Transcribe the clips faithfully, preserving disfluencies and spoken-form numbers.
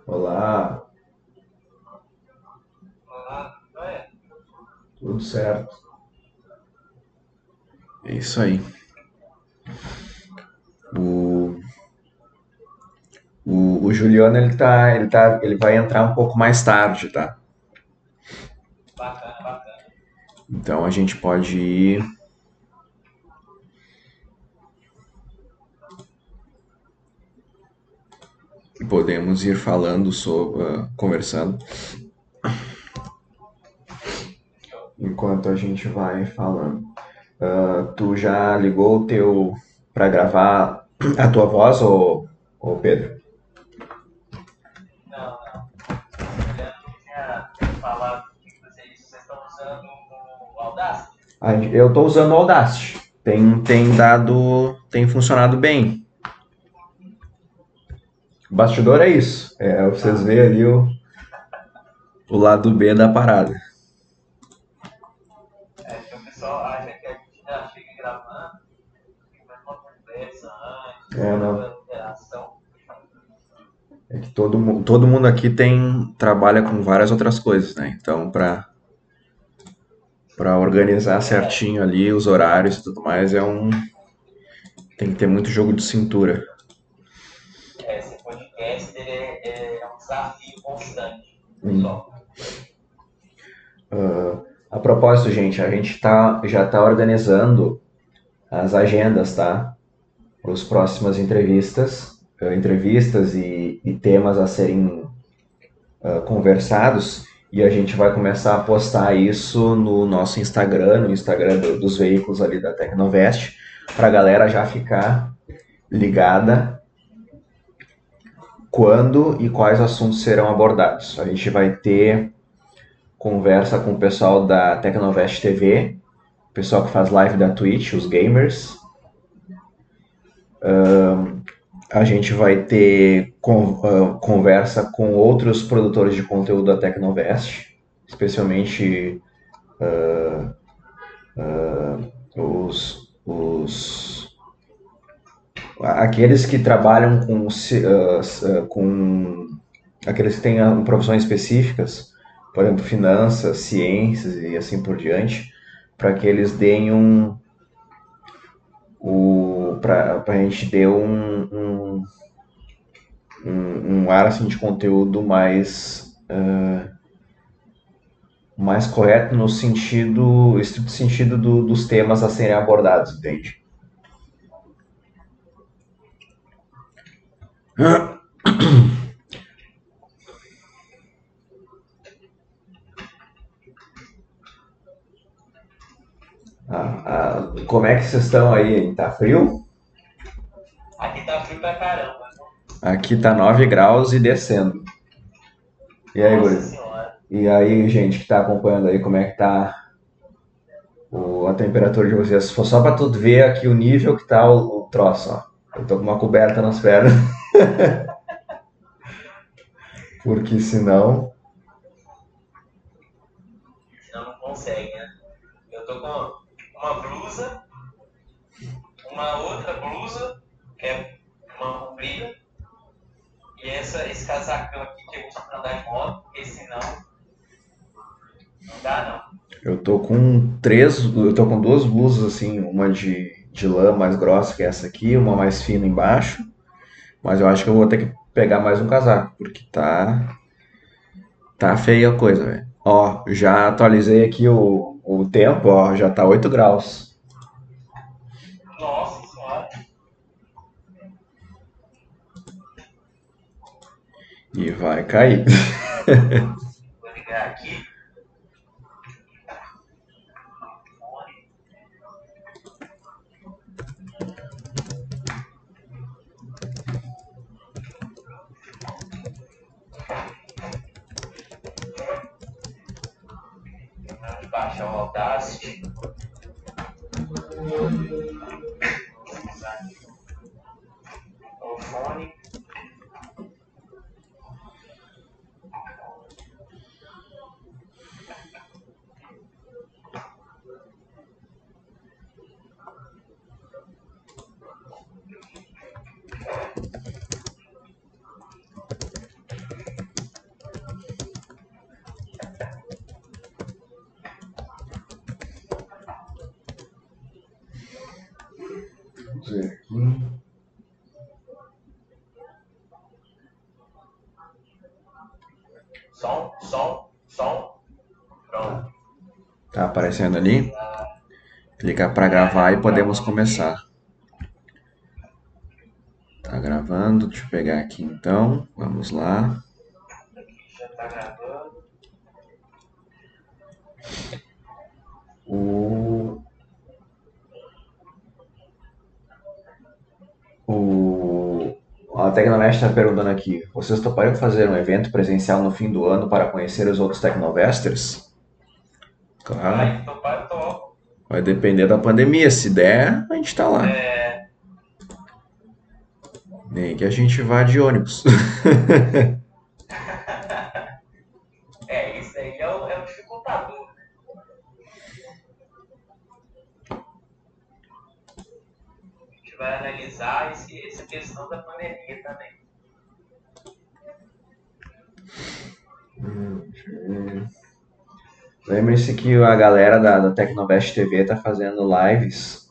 Olá, Ah, não é? tudo certo? É isso aí. O, o, o Juliano ele tá, ele tá, ele vai entrar um pouco mais tarde, tá? Bacana, bacana. Então a gente pode ir, podemos ir falando sobre, ah, conversando Fechou. enquanto a gente vai falando. Ah, tu já ligou o teu para gravar a tua voz, ou, ou Pedro? Não, não. O Juliano não tinha falado que vocês, vocês estão usando o Audacity? A gente- Eu estou usando o Audacity. Tem, tem dado, tem funcionado bem. O bastidor é isso. É, vocês Tá. veem ali o, o lado B da parada. É que o pessoal acha que a gente já chega gravando, faz uma conversa antes, É, toda não. aquela interação. É que todo, mu- todo mundo aqui tem trabalha com várias outras coisas, né? Então, para para organizar É verdade. certinho ali os horários e tudo mais, é um tem que ter muito jogo de cintura. É, esse podcast ele é, é um desafio constante, Hum. pessoal. A propósito, gente, a gente tá, já está organizando as agendas, tá? Para as próximas entrevistas, eh, entrevistas e, e temas a serem ah, conversados. E a gente vai começar a postar isso no nosso Instagram, no Instagram do- dos veículos ali da Tecnovest, para a galera já ficar ligada quando e quais assuntos serão abordados. A gente vai ter conversa com o pessoal da Tecnovest T V, o pessoal que faz live da Twitch, os gamers. A gente vai ter con- ah, conversa com outros produtores de conteúdo da Tecnovest, especialmente os, os aqueles que trabalham com, uh, com aqueles que têm uh, profissões específicas, por exemplo, finanças, ciências e assim por diante, para que eles deem um o para a gente ter um, um, um, um ar assim de conteúdo mais uh, mais correto no sentido estrito sentido do, dos temas a serem abordados, entende? Ah, ah, como é que vocês estão aí? Tá frio? Aqui tá frio pra caramba. Aqui tá nove graus e descendo. E aí, Nossa guri? senhora. E aí, gente que tá acompanhando aí, como é que tá o- a temperatura de vocês? Se for só pra tu ver aqui o nível que tá o, o troço, ó. Eu tô com uma coberta nas pernas, porque senão. Senão não consegue, né? Eu tô com uma blusa, uma outra blusa, que é uma comprida, e essa, esse casacão aqui que eu uso pra andar de moto, porque senão não dá não. Eu tô com três. Eu tô com duas blusas, assim, uma de, de lã mais grossa que essa aqui, uma mais fina embaixo. Mas eu acho que eu vou ter que pegar mais um casaco, porque tá. Tá feia a coisa, velho. Ó, já atualizei aqui o, o tempo, ó, já tá oito graus. Nossa senhora, E vai cair. vou ligar aqui. Vou baixar o Audacity. Vou usar aqui o fone. Vamos ver aqui. Som, som, som. Pronto. Tá aparecendo ali? Clicar para gravar e podemos começar. Tá gravando, deixa eu pegar aqui então. Vamos lá. Aqui já tá gravando. O... O... A Tecnovest está perguntando aqui: vocês topariam fazer um evento presencial no fim do ano para conhecer os outros Tecnovesters? Claro. Vai, topar, topo. Vai depender da pandemia. Se der, a gente tá lá. É, Nem que a gente vá de ônibus. é isso aí é o, é o dificultador. A gente vai analisar esse, essa questão da pandemia também. Lembre-se que a galera da, da Tecnovest T V tá fazendo lives.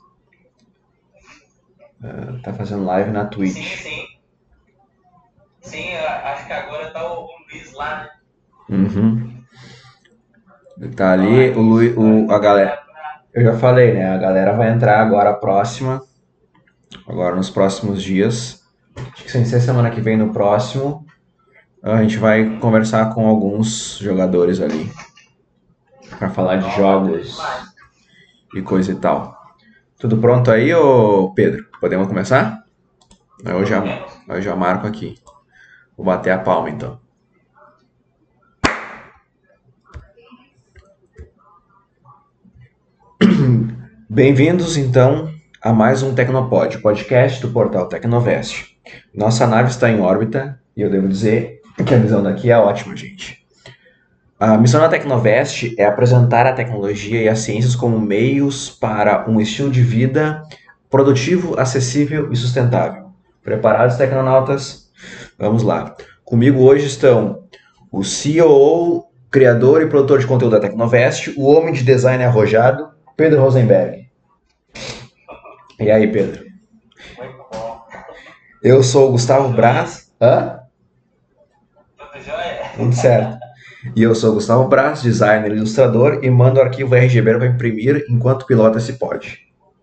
Uh, tá fazendo live na Twitch. Sim, sim. Sim, eu acho que agora tá o, o Luiz lá, né? Uhum. Ele tá ali, o, Lu, o, a galera. Eu já falei, né? A galera vai entrar agora a próxima. Agora nos próximos dias. Acho que sem ser semana que vem no próximo. A gente vai conversar com alguns jogadores ali. Pra falar de jogos e coisa e tal. Tudo pronto aí, ô Pedro? Podemos começar? Eu já, eu já marco aqui. Vou bater a palma então. Bem-vindos então a mais um Tecnopod, podcast do portal Tecnovest. Nossa nave está em órbita e eu devo dizer que a visão daqui é ótima, gente. A missão da Tecnovest é apresentar a tecnologia e as ciências como meios para um estilo de vida produtivo, acessível e sustentável. Preparados, tecnonautas? Vamos lá. Comigo hoje estão o C E O, criador e produtor de conteúdo da Tecnovest, o homem de design arrojado, Pedro Rosenberg. E aí, Pedro? Muito bom. Eu sou o Gustavo Braz. Hã? Tudo jóia? Tudo certo. E eu sou o Gustavo Braz, designer e ilustrador, e mando o arquivo R G B para imprimir enquanto pilota esse pod.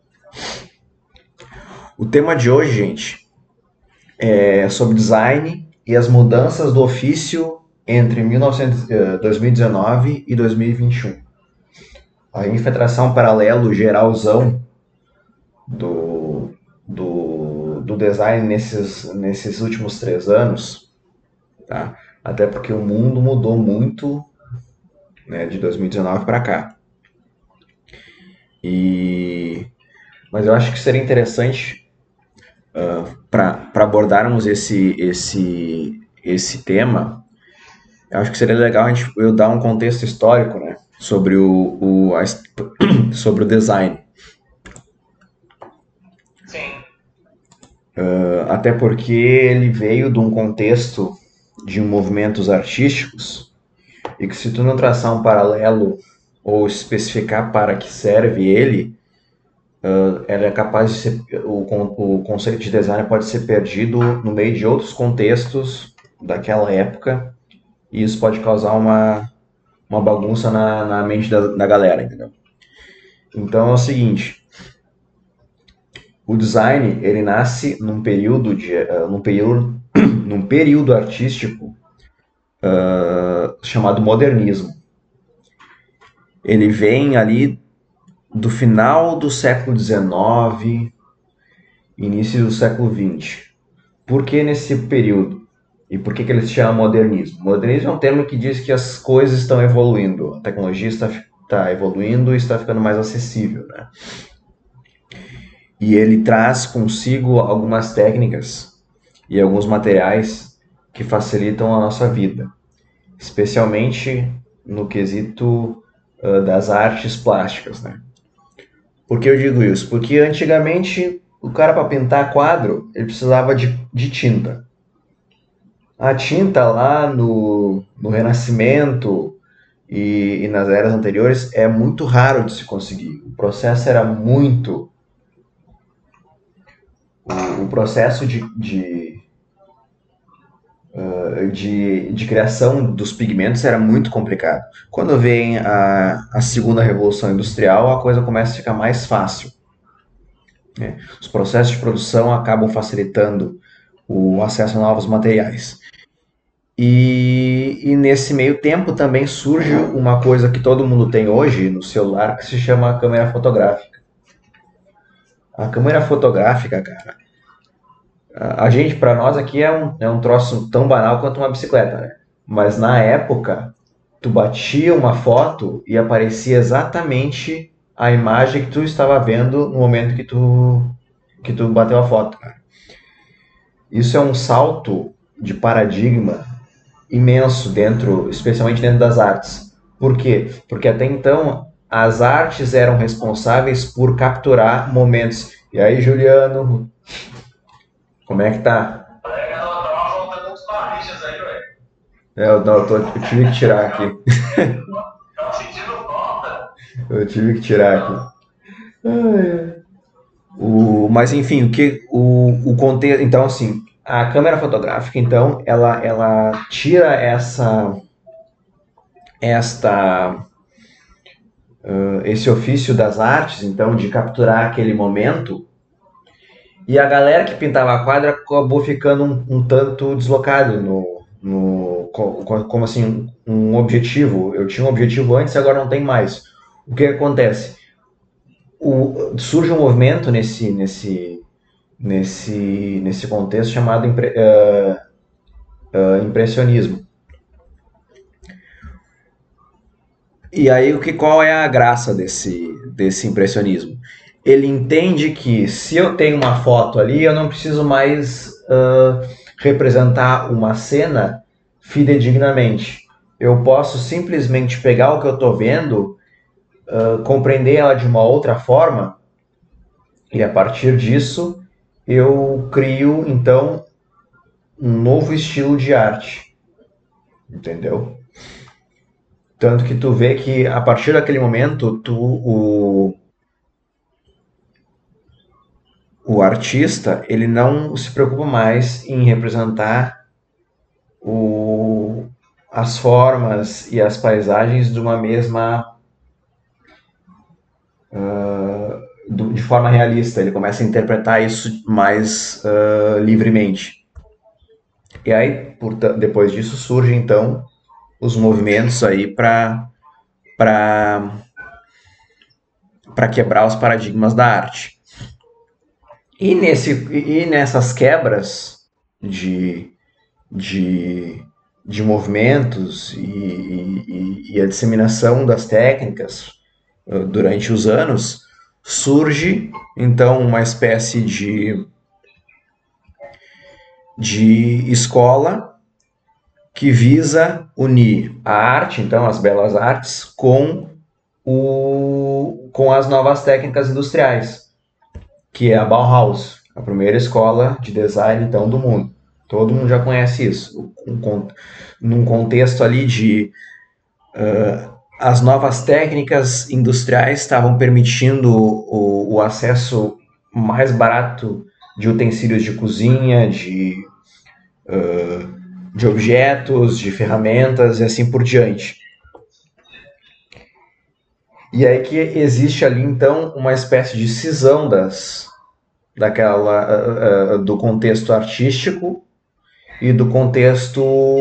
O tema de hoje, gente, é sobre design e as mudanças do ofício entre dois mil e dezenove e dois mil e vinte e um. A gente vai traçar um paralelo geralzão do, do, do design nesses, nesses últimos três anos, tá? Até porque o mundo mudou muito, né, de dois mil e dezenove para cá. E... Mas eu acho que seria interessante uh, para abordarmos esse, esse, esse tema. Eu acho que seria legal a gente, eu dar um contexto histórico, né, sobre o, o, a, sobre o design. Sim. Uh, até porque ele veio de um contexto de movimentos artísticos e que se tu não traçar um paralelo ou especificar para que serve ele, uh, ele é capaz de ser, o, o conceito de design pode ser perdido no meio de outros contextos daquela época e isso pode causar uma, uma bagunça na, na mente da, da galera, entendeu? Então é o seguinte, o design ele nasce num período de, uh, num período num período artístico uh, chamado modernismo. Ele vem ali do final do século dezenove, início do século vinte. Por que nesse período? E por que, que ele se chama modernismo? Modernismo é um termo que diz que as coisas estão evoluindo, a tecnologia está, está evoluindo e está ficando mais acessível, né? E ele traz consigo algumas técnicas e alguns materiais que facilitam a nossa vida, especialmente no quesito uh, das artes plásticas, né? Por que eu digo isso? Porque antigamente o cara para pintar quadro ele precisava de, de tinta. A tinta lá no, no Renascimento e, e nas eras anteriores é muito raro de se conseguir. O processo era muito o, o processo de, de, uh, de, de criação dos pigmentos era muito complicado. Quando vem a, a segunda revolução industrial, a coisa começa a ficar mais fácil, né? Os processos de produção acabam facilitando o acesso a novos materiais. E, e nesse meio tempo também surge uma coisa que todo mundo tem hoje no celular, que se chama câmera fotográfica. A câmera fotográfica, cara, a, a gente, para nós aqui é um, é um troço tão banal quanto uma bicicleta, né? Mas na época, tu batia uma foto e aparecia exatamente a imagem que tu estava vendo no momento que tu, que tu bateu a foto, cara. Isso é um salto de paradigma imenso dentro, especialmente dentro das artes. Por quê? Porque até então as artes eram responsáveis por capturar momentos. E aí, Juliano, como é que tá? É, eu, não, eu, tô, eu tive que tirar aqui. Eu tive que tirar aqui. O, mas enfim, o que o, o contexto, então assim, a câmera fotográfica, então, ela, ela tira essa esta uh, esse ofício das artes, então, de capturar aquele momento, e a galera que pintava a quadra acabou ficando um, um tanto deslocado no, no como, como assim, um objetivo. Eu tinha um objetivo antes e agora não tem mais. O que acontece? O, surge um movimento nesse, nesse, nesse, nesse contexto chamado impre, uh, uh, impressionismo. E aí, o que, qual é a graça desse, desse impressionismo? Ele entende que se eu tenho uma foto ali, eu não preciso mais uh, representar uma cena fidedignamente. Eu posso simplesmente pegar o que eu estou vendo, uh, compreender ela de uma outra forma, e a partir disso eu crio, então, um novo estilo de arte. Entendeu? Tanto que tu vê que a partir daquele momento, tu, o, o artista, ele não se preocupa mais em representar o, as formas e as paisagens de uma mesma uh, de forma realista. Ele começa a interpretar isso mais uh, livremente. E aí, por, depois disso, surgem então os movimentos aí para para para quebrar os paradigmas da arte. E, nesse, e nessas quebras de, de, de movimentos e, e, e a disseminação das técnicas uh, durante os anos, surge então uma espécie de, de escola que visa unir a arte, então as belas artes, com, o, com as novas técnicas industriais, que é a Bauhaus, a primeira escola de design então do mundo. Todo mundo já conhece isso. Um, num contexto ali de uh, as novas técnicas industriais estavam permitindo o, o acesso mais barato de utensílios de cozinha, de, uh, de objetos, de ferramentas e assim por diante. E aí que existe ali então uma espécie de cisão das daquela uh, uh, do contexto artístico e do contexto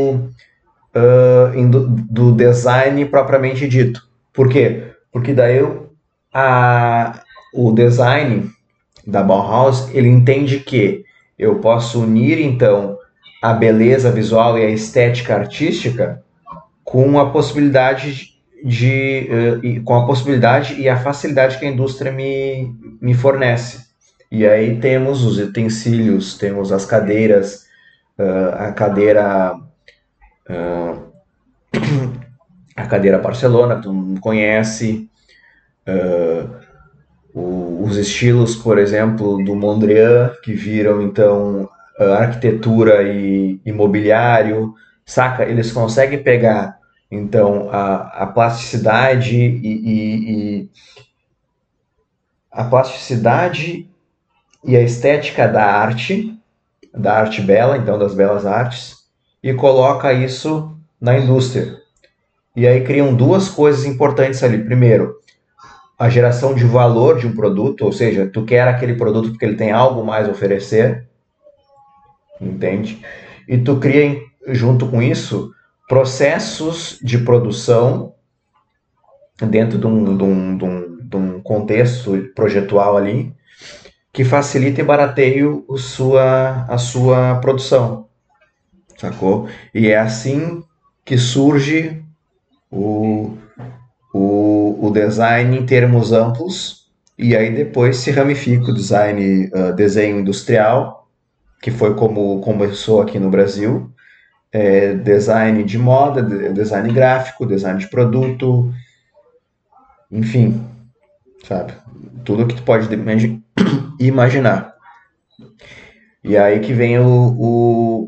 uh, do, do design propriamente dito. Por quê? Porque daí a, o design da Bauhaus, ele entende que eu posso unir então a beleza visual e a estética artística com a possibilidade de uh, com a possibilidade e a facilidade que a indústria me, me fornece. E aí temos os utensílios, temos as cadeiras, uh, a cadeira uh, a cadeira Barcelona, que tu não conhece, uh, o, os estilos, por exemplo, do Mondrian, que viram então arquitetura e imobiliário, saca? Eles conseguem pegar então a, a plasticidade e, e, e a plasticidade e a estética da arte, da arte bela, então das belas artes, e coloca isso na indústria. E aí criam duas coisas importantes ali. Primeiro, a geração de valor de um produto, ou seja, tu quer aquele produto porque ele tem algo mais a oferecer, entende? E tu cria, junto com isso, processos de produção dentro de um, de um, de um, de um contexto projetual ali, que facilita e barateia a sua, a sua produção, sacou? E é assim que surge o, o, o design em termos amplos, e aí depois se ramifica o design, uh, desenho industrial, que foi como começou aqui no Brasil, é, design de moda, design gráfico, design de produto, enfim, sabe? Tudo que tu pode imaginar. E aí que vem o, o,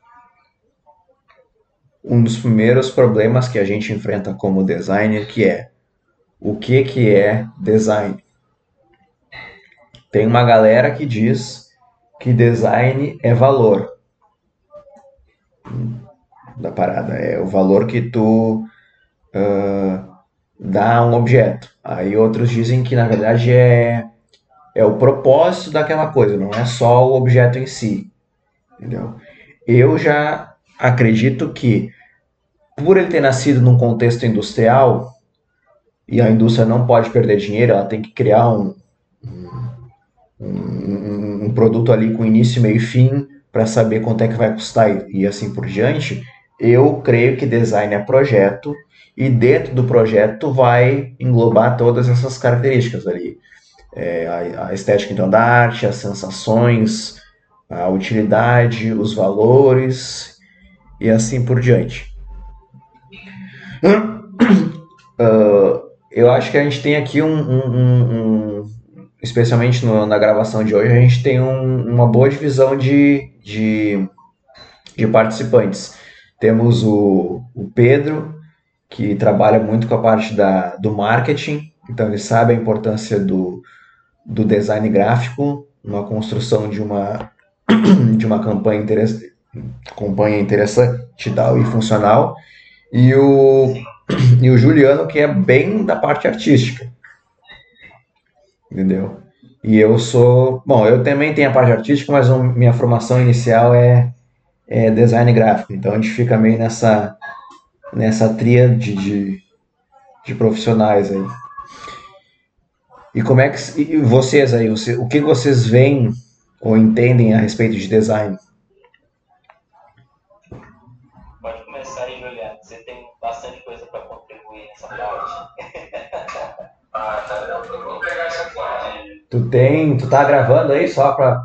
um dos primeiros problemas que a gente enfrenta como designer, que é o que, que é design? Tem uma galera que diz que design é valor da parada, é o valor que tu uh, dá a um objeto. Aí outros dizem que na verdade é, é o propósito daquela coisa, não é só o objeto em si, entendeu? Eu já acredito que por ele ter nascido num contexto industrial, e a indústria não pode perder dinheiro, ela tem que criar um, um, um produto ali com início, meio e fim para saber quanto é que vai custar e, e assim por diante. Eu creio que design é projeto e dentro do projeto vai englobar todas essas características ali. É, a, a estética então da arte, as sensações, a utilidade, os valores e assim por diante. Uh, eu acho que a gente tem aqui um, um, um, um especialmente no, na gravação de hoje, a gente tem um, uma boa divisão de, de, de participantes. Temos o, o Pedro, que trabalha muito com a parte da, do marketing, então ele sabe a importância do, do design gráfico, uma construção de uma, de uma campanha, interess, campanha interessante e tal, e funcional. E o, e o Juliano, que é bem da parte artística, entendeu? E eu sou, bom, eu também tenho a parte artística, mas um, minha formação inicial é, é design gráfico, então a gente fica meio nessa, nessa tríade de, de profissionais aí. E como é que, e vocês aí, você, o que vocês veem ou entendem a respeito de design? Pode começar aí, Juliano. Você tem bastante coisa para contribuir nessa parte. Ah, tá. Eu vou pegar essa parte. Tu tem, tu tá gravando aí só pra...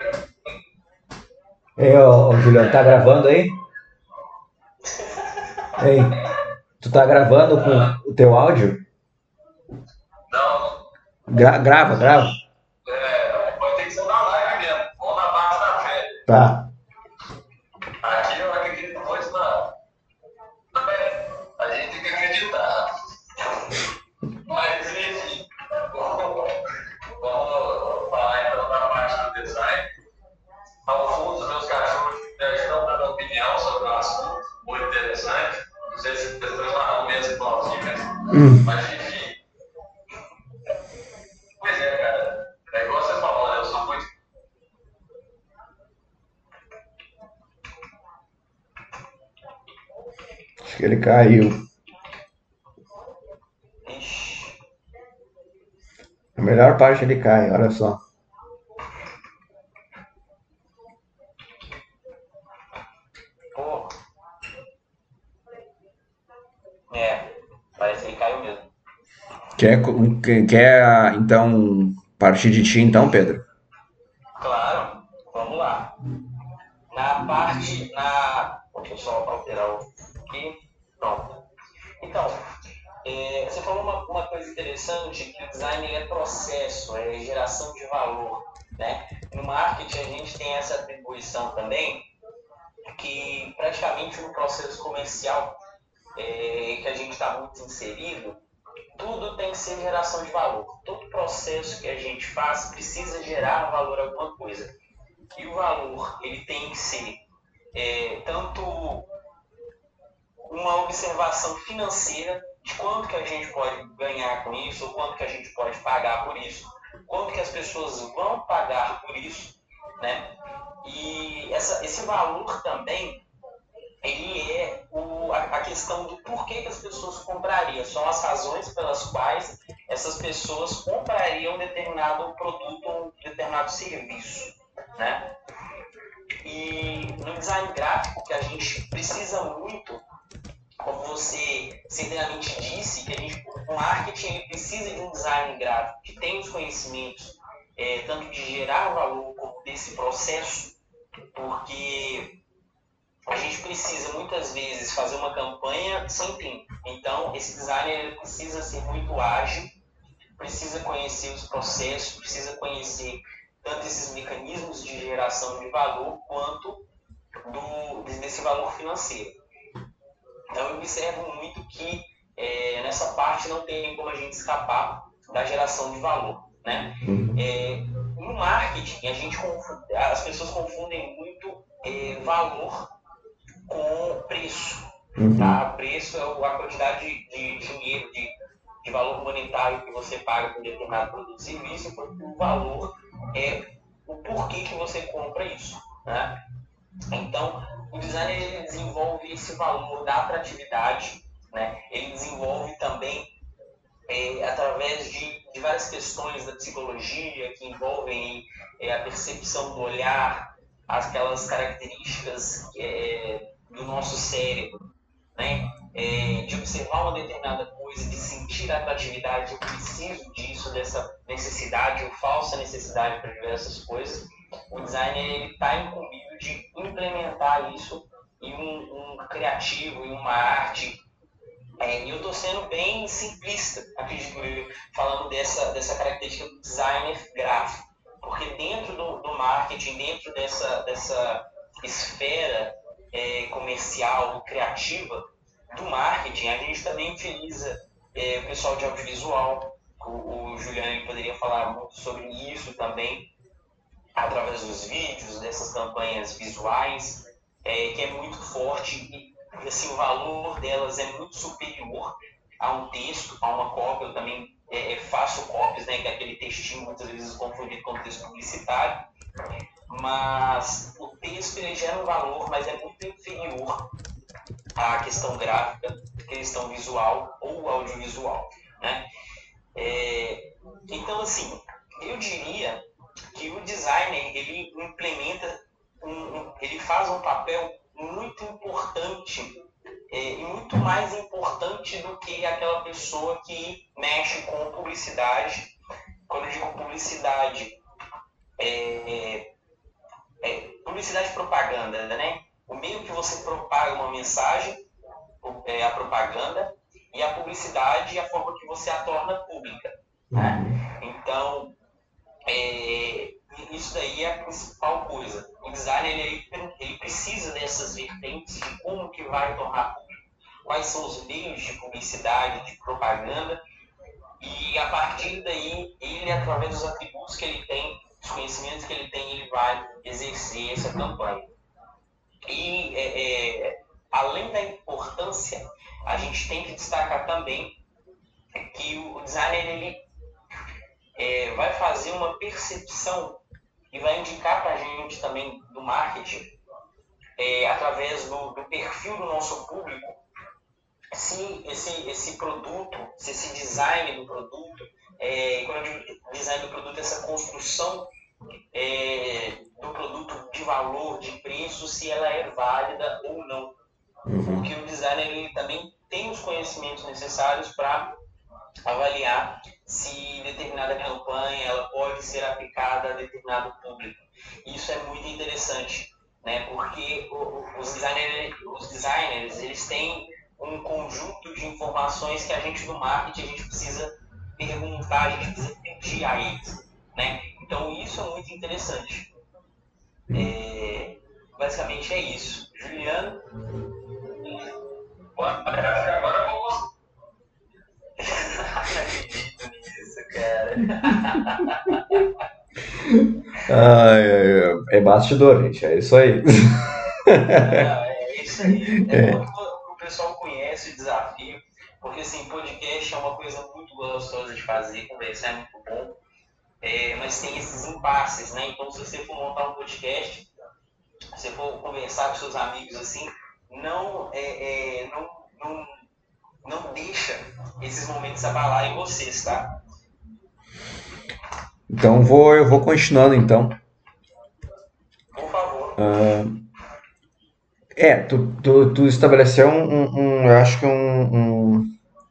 Ei, ô, ô, Juliano, tá gravando aí? Ei, tu tá gravando com o teu áudio? Não. Gra grava, grava. É, pode ter que ser na live mesmo. Ou na base da fé. Tá. Aqui eu acredito muito na... A gente tem que acreditar. Mas, enfim, vamos, vamos falar então da parte do design. Ao fundo, meus cachorros já estão dando opinião sobre o assunto, muito interessante. Não sei se vocês estão mesmo plausíveis, Hum. mas enfim. Pois é, cara. É igual você falou, né? Eu sou muito. Acho que ele caiu. Ixi. A melhor parte ele cai, olha só. Pô. É, parece que ele caiu mesmo. Quer, quer então partir de ti então, Pedro? Claro, vamos lá. Na parte, na... Deixa eu só alterar o aqui. Pronto. Então, é, você falou uma, uma coisa interessante, que o design é processo, é geração de valor, né? No marketing a gente tem essa atribuição também, que praticamente no processo comercial é, que a gente está muito inserido, tudo tem que ser geração de valor. Todo processo que a gente faz precisa gerar valor a alguma coisa. E o valor, ele tem que ser é, tanto uma observação financeira de quanto que a gente pode ganhar com isso, ou quanto que a gente pode pagar por isso, quanto que as pessoas vão pagar por isso, né? E essa, esse valor também, ele é o, a, a questão do porquê que as pessoas comprariam, são as razões pelas quais essas pessoas comprariam determinado produto ou determinado serviço, né? E no design gráfico, que a gente precisa muito, como você certamente disse, que a gente, o marketing ele precisa de um design gráfico que tenha os conhecimentos, é, tanto de gerar valor como desse processo, porque a gente precisa muitas vezes fazer uma campanha sem tempo. Então, esse designer ele precisa ser muito ágil, precisa conhecer os processos, precisa conhecer tanto esses mecanismos de geração de valor quanto do, desse valor financeiro. Então, eu observo muito que é, nessa parte não tem como a gente escapar da geração de valor, né? Uhum. É, no marketing, a gente confunde, as pessoas confundem muito é, valor com preço. Uhum. Tá? Preço é a quantidade de, de dinheiro, de, de valor monetário que você paga por determinado produto e serviço, enquanto o valor é o porquê que você compra isso, né? Então, o designer ele desenvolve esse valor da atratividade, né? Ele desenvolve também é, através de, de várias questões da psicologia que envolvem é, a percepção do olhar, aquelas características é, do nosso cérebro, né? É, de observar uma determinada coisa, de sentir a atratividade, eu preciso disso, dessa necessidade ou falsa necessidade para diversas coisas. O designer está incumbido de implementar isso em um, um criativo, em uma arte. É, e eu estou sendo bem simplista, acredito eu, falando dessa, dessa característica do designer gráfico. Porque dentro do, do marketing, dentro dessa, dessa esfera é, comercial, criativa, do marketing, a gente também utiliza é, o pessoal de audiovisual. O, o Juliano ele poderia falar muito sobre isso também, através dos vídeos, dessas campanhas visuais, é, que é muito forte e assim, o valor delas é muito superior a um texto, a uma cópia. Eu também é, faço cópias, né, que é aquele textinho muitas vezes confundido com texto publicitário, mas o texto ele gera um valor, mas é muito inferior à questão gráfica, questão visual ou audiovisual, né? É, então, assim, eu diria que o designer ele implementa, um, um, ele faz um papel muito importante é, e muito mais importante do que aquela pessoa que mexe com publicidade. Quando eu digo publicidade, é, é, publicidade e propaganda, né? O meio que você propaga uma mensagem é a propaganda, e a publicidade é a forma que você a torna pública, né? Então, é, isso daí é a principal coisa. O design ele, ele precisa dessas vertentes de como que vai tornar público, quais são os meios de publicidade, de propaganda, e a partir daí, ele, através dos atributos que ele tem, dos conhecimentos que ele tem, ele vai exercer essa campanha. E, é, é, além da importância, a gente tem que destacar também que o designer ele, é, vai fazer uma percepção e vai indicar para a gente também do marketing, é, através do, do perfil do nosso público, se esse, esse produto, se esse design do produto, é, quando eu digo design do produto, essa construção é, do produto de valor, de preço, se ela é válida ou não. Porque o designer ele também tem os conhecimentos necessários para avaliar se determinada campanha ela pode ser aplicada a determinado público. Isso é muito interessante, né? Porque os designers, os designers eles têm um conjunto de informações que a gente do marketing a gente precisa perguntar, a gente precisa pedir a eles, né? Então isso é muito interessante. É, basicamente é isso. Juliano? Agora eu vou Ai, ai, ai, é bastidor, gente, é isso aí. Ah, é isso aí. É bom que o pessoal conhece o desafio, porque assim, podcast é uma coisa muito gostosa de fazer, conversar é muito bom, é, mas tem esses impasses, né? Então, se você for montar um podcast, se você for conversar com seus amigos assim, não, é, é, não, não, não deixa esses momentos abalarem vocês, tá? Então vou, eu vou continuando então. Por favor. É, tu, tu, tu estabeleceu um, um- um- eu acho que um, um-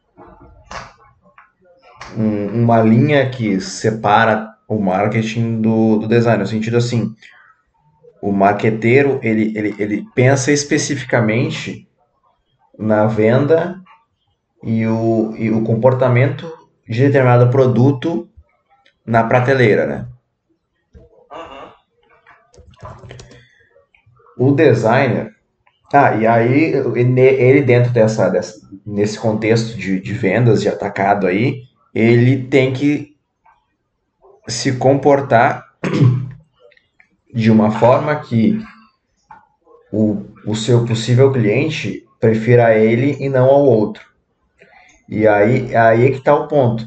um- uma linha que separa o marketing do, do design, no sentido assim, o marqueteiro, ele, ele, ele pensa especificamente na venda e o, e o comportamento de determinado produto na prateleira, né? Uhum. O designer, ah, e aí ele dentro dessa, dessa nesse contexto de, de vendas de atacado aí, ele tem que se comportar de uma forma que o, o seu possível cliente prefira ele e não ao outro. E aí, aí é que está o ponto.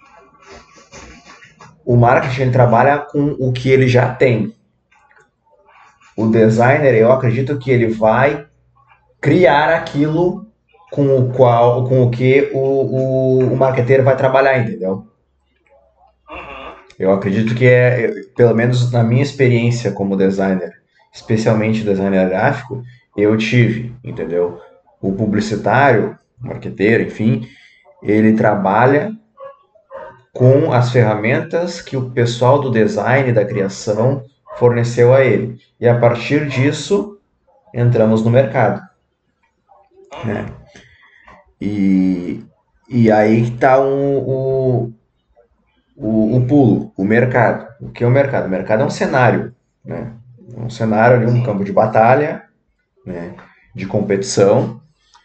O marketing ele trabalha com o que ele já tem. O designer, eu acredito que ele vai criar aquilo com o qual, com o que o, o, o marqueteiro vai trabalhar, entendeu? Uhum. Eu acredito que é, pelo menos na minha experiência como designer, especialmente designer gráfico, eu tive, entendeu? O publicitário, o marqueteiro, enfim, ele trabalha com as ferramentas que o pessoal do design, da criação, forneceu a ele. E a partir disso, entramos no mercado, né? Uhum. E, e aí está o, o, o pulo, o mercado. O que é o mercado? O mercado é um cenário, né? Um cenário ali, um Sim. campo de batalha, né? De competição.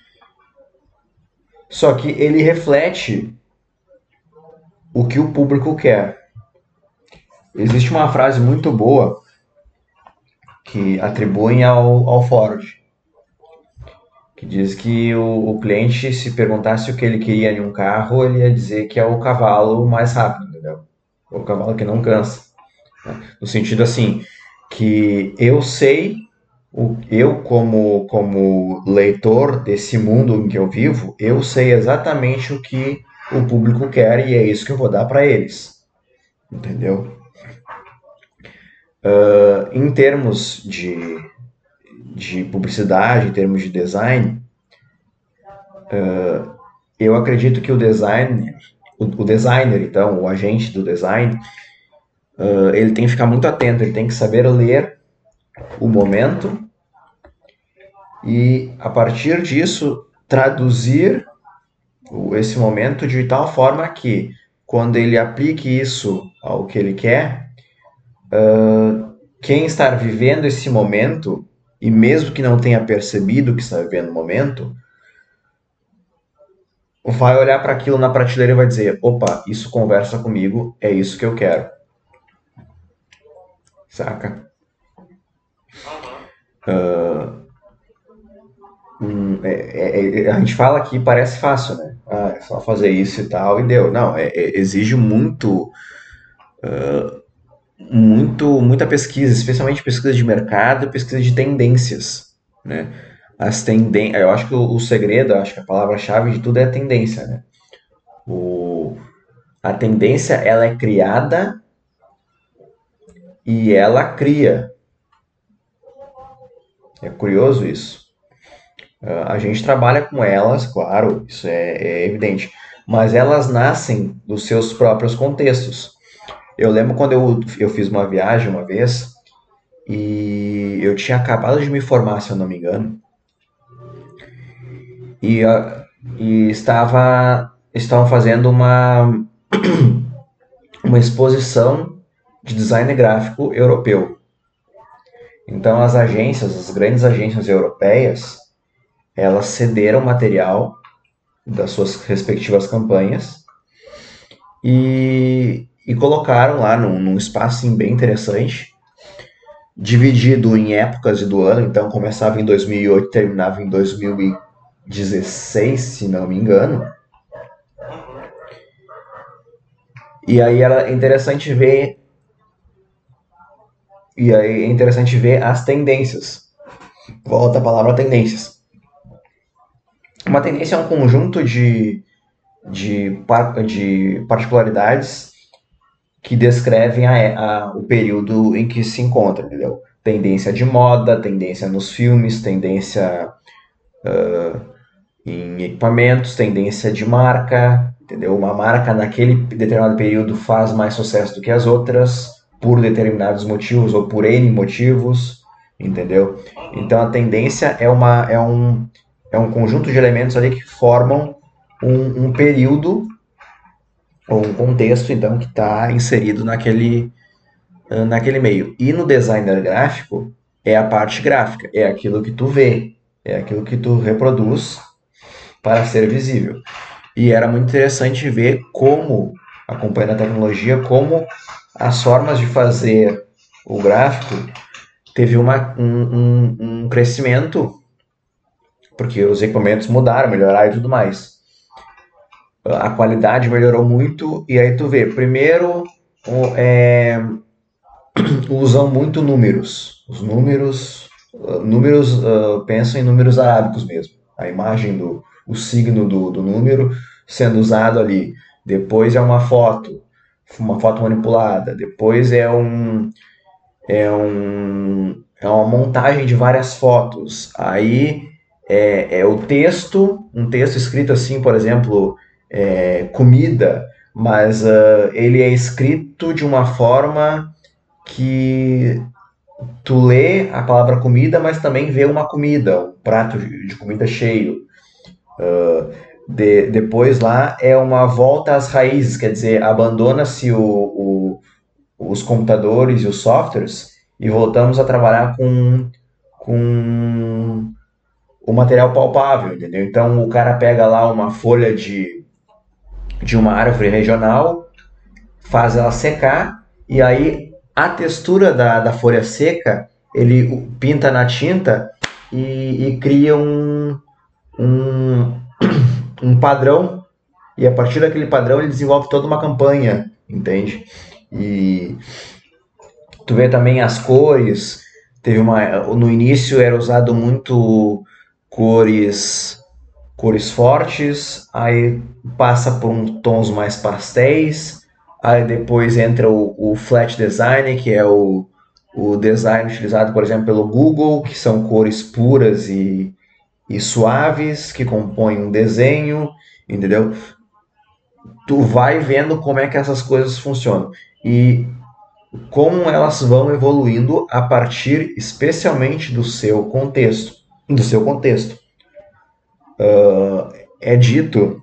Só que ele reflete o que o público quer. Existe uma frase muito boa que atribuem ao, ao Ford, que diz que o, o cliente, se perguntasse o que ele queria em um carro, ele ia dizer que é o cavalo mais rápido, entendeu? O cavalo que não cansa. No sentido assim, que eu sei, o, eu como, como leitor desse mundo em que eu vivo, eu sei exatamente o que o público quer e é isso que eu vou dar para eles, entendeu? Uh, em termos de, de publicidade, em termos de design, eu acredito que o designer, o, o designer então, o agente do design, uh, ele tem que ficar muito atento, ele tem que saber ler o momento e, a partir disso, traduzir esse momento de tal forma que, quando ele aplique isso ao que ele quer, quem está vivendo esse momento, e mesmo que não tenha percebido que está vivendo o momento, vai olhar para aquilo na prateleira e vai dizer: opa, isso conversa comigo, é isso que eu quero. Saca? Uhum. Hum, é, é, é, a gente fala aqui, parece fácil, né? Ah, é só fazer isso e tal e deu. Não, é, é, exige muito, muito, muita pesquisa, especialmente pesquisa de mercado e pesquisa de tendências, né? As tenden Eu acho que o, o segredo, acho que a palavra-chave de tudo é a tendência, né? O, a tendência, ela é criada e ela cria. É curioso isso. A gente trabalha com elas, claro, isso é, é evidente, mas elas nascem dos seus próprios contextos. Eu lembro quando eu, eu fiz uma viagem uma vez e eu tinha acabado de me formar, se eu não me engano, e, ah, e estava estavam fazendo uma, uma exposição de design gráfico europeu. Então as agências, as grandes agências europeias, elas cederam material das suas respectivas campanhas e, e colocaram lá num, num espaço assim, bem interessante, dividido em épocas do ano, então começava em dois mil e oito e terminava em dois mil e dezesseis, se não me engano. E aí era interessante ver e aí é interessante ver as tendências. Volta a palavra tendências. Uma tendência é um conjunto de, de, de particularidades que descrevem a, a, o período em que se encontra, entendeu? Tendência de moda, tendência nos filmes, tendência uh, em equipamentos, tendência de marca, entendeu? Uma marca naquele determinado período faz mais sucesso do que as outras, por determinados motivos ou por N motivos, entendeu? Então a tendência é, uma, é, um, é um conjunto de elementos ali que formam um, um período ou um contexto, então, que está inserido naquele, naquele meio. E no designer gráfico é a parte gráfica, é aquilo que tu vê, é aquilo que tu reproduz para ser visível. E era muito interessante ver como, acompanhando a tecnologia, como as formas de fazer o gráfico teve uma, um, um, um crescimento, porque os equipamentos mudaram, melhoraram e tudo mais. A qualidade melhorou muito, e aí tu vê, primeiro, é, usam muito números. Os números, números uh, pensam em números arábicos mesmo. A imagem do o signo do, do número sendo usado ali. Depois é uma foto, uma foto manipulada. Depois é um é um é uma montagem de várias fotos. Aí é, é o texto, um texto escrito assim, por exemplo, é, comida, mas uh, ele é escrito de uma forma que tu lê a palavra comida, mas também vê uma comida, um prato de comida cheio. Uh, de, depois lá é uma volta às raízes, quer dizer, abandona-se o, o, os computadores e os softwares e voltamos a trabalhar com, com o material palpável, entendeu? Então o cara pega lá uma folha de, de uma árvore regional, faz ela secar e aí a textura da, da folha seca ele pinta na tinta e, e cria um, um, um padrão, e a partir daquele padrão ele desenvolve toda uma campanha, entende? E tu vê também as cores, teve uma, no início era usado muito cores cores fortes, aí passa por um, tons mais pastéis, aí depois entra o, o flat design, que é o, o design utilizado, por exemplo, pelo Google, que são cores puras e, e suaves, que compõem um desenho, entendeu? Tu vai vendo como é que essas coisas funcionam e como elas vão evoluindo a partir, especialmente, do seu contexto. Do seu contexto. Uh, é dito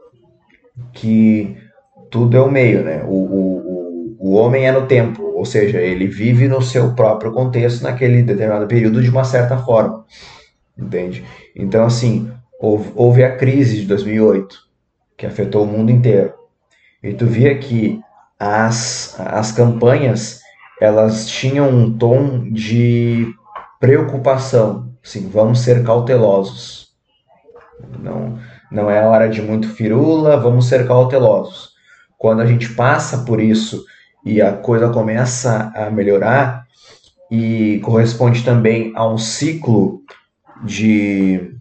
que tudo é o meio, né? O, o, o homem é no tempo, ou seja, ele vive no seu próprio contexto naquele determinado período de uma certa forma, entende? Então, assim, houve, houve a crise de dois mil e oito, que afetou o mundo inteiro, e tu via que as, as campanhas, elas tinham um tom de preocupação, assim, vamos ser cautelosos, não, não é hora de muito firula, vamos ser cautelosos. Quando a gente passa por isso e a coisa começa a melhorar e corresponde também a um ciclo de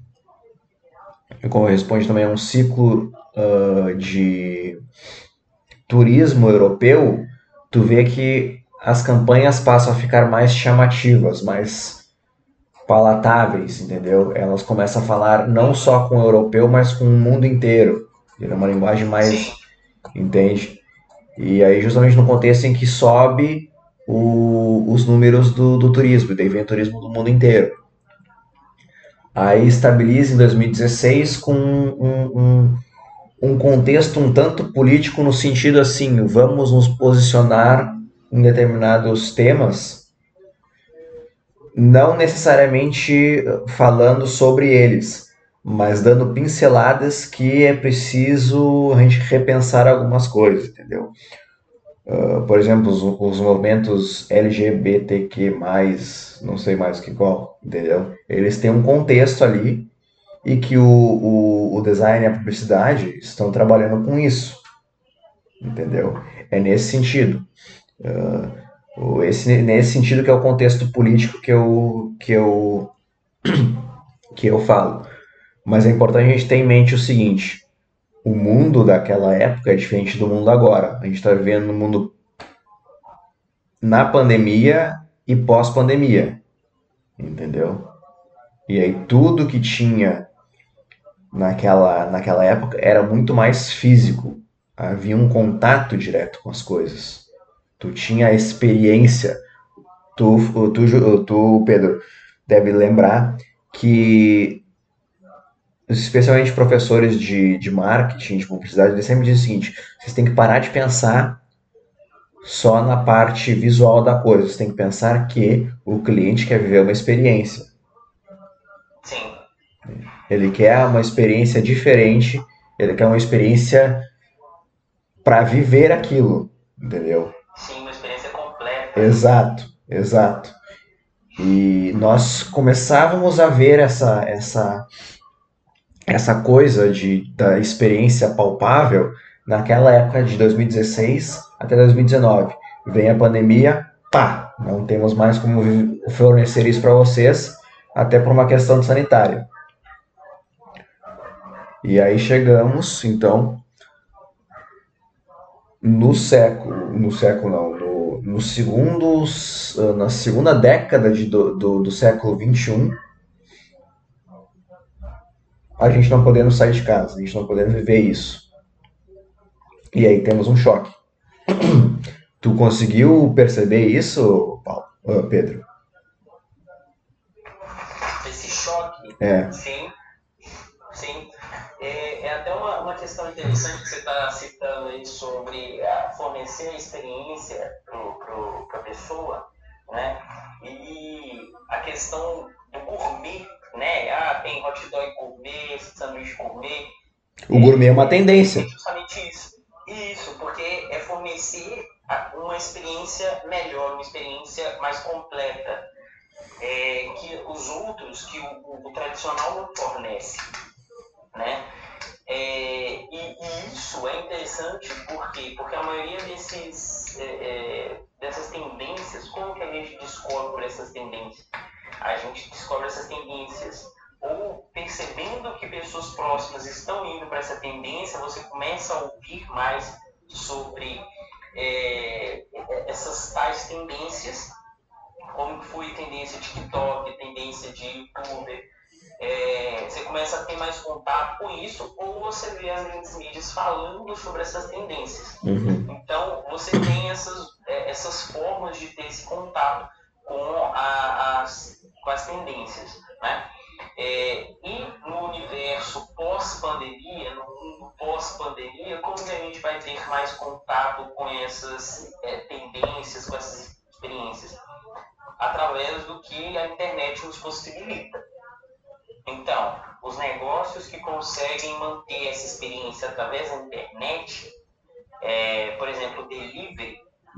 corresponde também a um ciclo uh, de turismo europeu, tu vê que as campanhas passam a ficar mais chamativas, mais palatáveis, entendeu? Elas começam a falar não só com o europeu, mas com o mundo inteiro. É uma linguagem mais, Sim. entende? E aí justamente no contexto em que sobe o, os números do, do turismo, daí vem o turismo do mundo inteiro. Aí estabiliza em dois mil e dezesseis com um, um, um contexto um tanto político no sentido assim, vamos nos posicionar em determinados temas, não necessariamente falando sobre eles, mas dando pinceladas que é preciso a gente repensar algumas coisas, entendeu? Uh, por exemplo, os, os movimentos L G B T Q mais, não sei mais que qual, entendeu? Eles têm um contexto ali e que o, o, o design e a publicidade estão trabalhando com isso, entendeu? É nesse sentido. Uh, esse, nesse sentido que é o contexto político que eu, que eu, que eu falo. Mas é importante a gente ter em mente o seguinte: o mundo daquela época é diferente do mundo agora. A gente está vivendo um mundo na pandemia e pós-pandemia, entendeu? E aí tudo que tinha naquela, naquela época era muito mais físico. Havia um contato direto com as coisas. Tu tinha a experiência. Tu, tu, tu Pedro, deve lembrar que, especialmente professores de, de marketing, de publicidade, eles sempre dizem o seguinte: vocês têm que parar de pensar só na parte visual da coisa. Vocês têm que pensar que o cliente quer viver uma experiência. Sim. Ele quer uma experiência diferente, ele quer uma experiência para viver aquilo, entendeu? Sim, uma experiência completa. Exato, exato. E nós começávamos a ver essa essa essa coisa de da experiência palpável naquela época de dois mil e dezesseis até dois mil e dezenove. Vem a pandemia, pá, não temos mais como fornecer isso para vocês, até por uma questão sanitária. E aí chegamos, então, no século, no século não, no, no segundo, na segunda década de, do, do, do século vinte e um, a gente não podendo sair de casa, a gente não podendo viver isso. E aí temos um choque. Tu conseguiu perceber isso, Paulo? Uh, Pedro? Esse choque, É. sim, sim. É, é até uma, uma questão interessante que você está citando aí sobre a fornecer a experiência para a pessoa, né? E a questão do gourmet, né? Ah, tem hot dog gourmet, sanduíche gourmet. O gourmet é uma tendência. É justamente isso. Isso, porque é fornecer uma experiência melhor, uma experiência mais completa, é, que os outros, que o, o, o tradicional não fornece, né? É, e, e isso é interessante por quê? Porque a maioria desses, é, é, dessas tendências, como que a gente descobre essas tendências? A gente descobre essas tendências ou percebendo que pessoas próximas estão indo para essa tendência, você começa a ouvir mais sobre é, essas tais tendências, como foi tendência TikTok, tendência de YouTube. É, você começa a ter mais contato com isso, ou você vê as grandes mídias falando sobre essas tendências. Uhum. Então, você tem essas, essas formas de ter esse contato com, a, as, com as tendências, né? É, e no universo pós-pandemia, no mundo pós-pandemia, como que a gente vai ter mais contato com essas é, tendências, com essas experiências? Através do que a internet nos possibilita. Então, os negócios que conseguem manter essa experiência através da internet, é, por exemplo, delivery,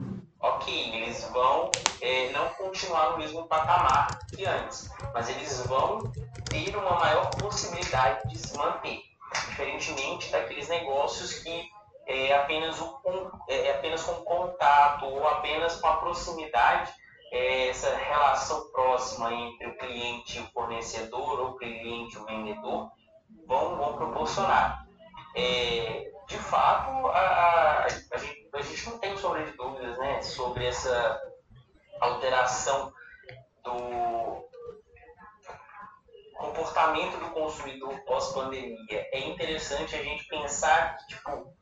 ok, eles vão é, não continuar no mesmo patamar que antes, mas eles vão ter uma maior possibilidade de se manter, diferentemente daqueles negócios que é apenas, o, é apenas com contato ou apenas com a proximidade, é, essa relação próxima entre o cliente e o fornecedor, ou o cliente e o vendedor, vão, vão proporcionar. É, de fato, a, a, a, gente, a gente não tem sombra de dúvidas, né, sobre essa alteração do comportamento do consumidor pós-pandemia. É interessante a gente pensar que, tipo,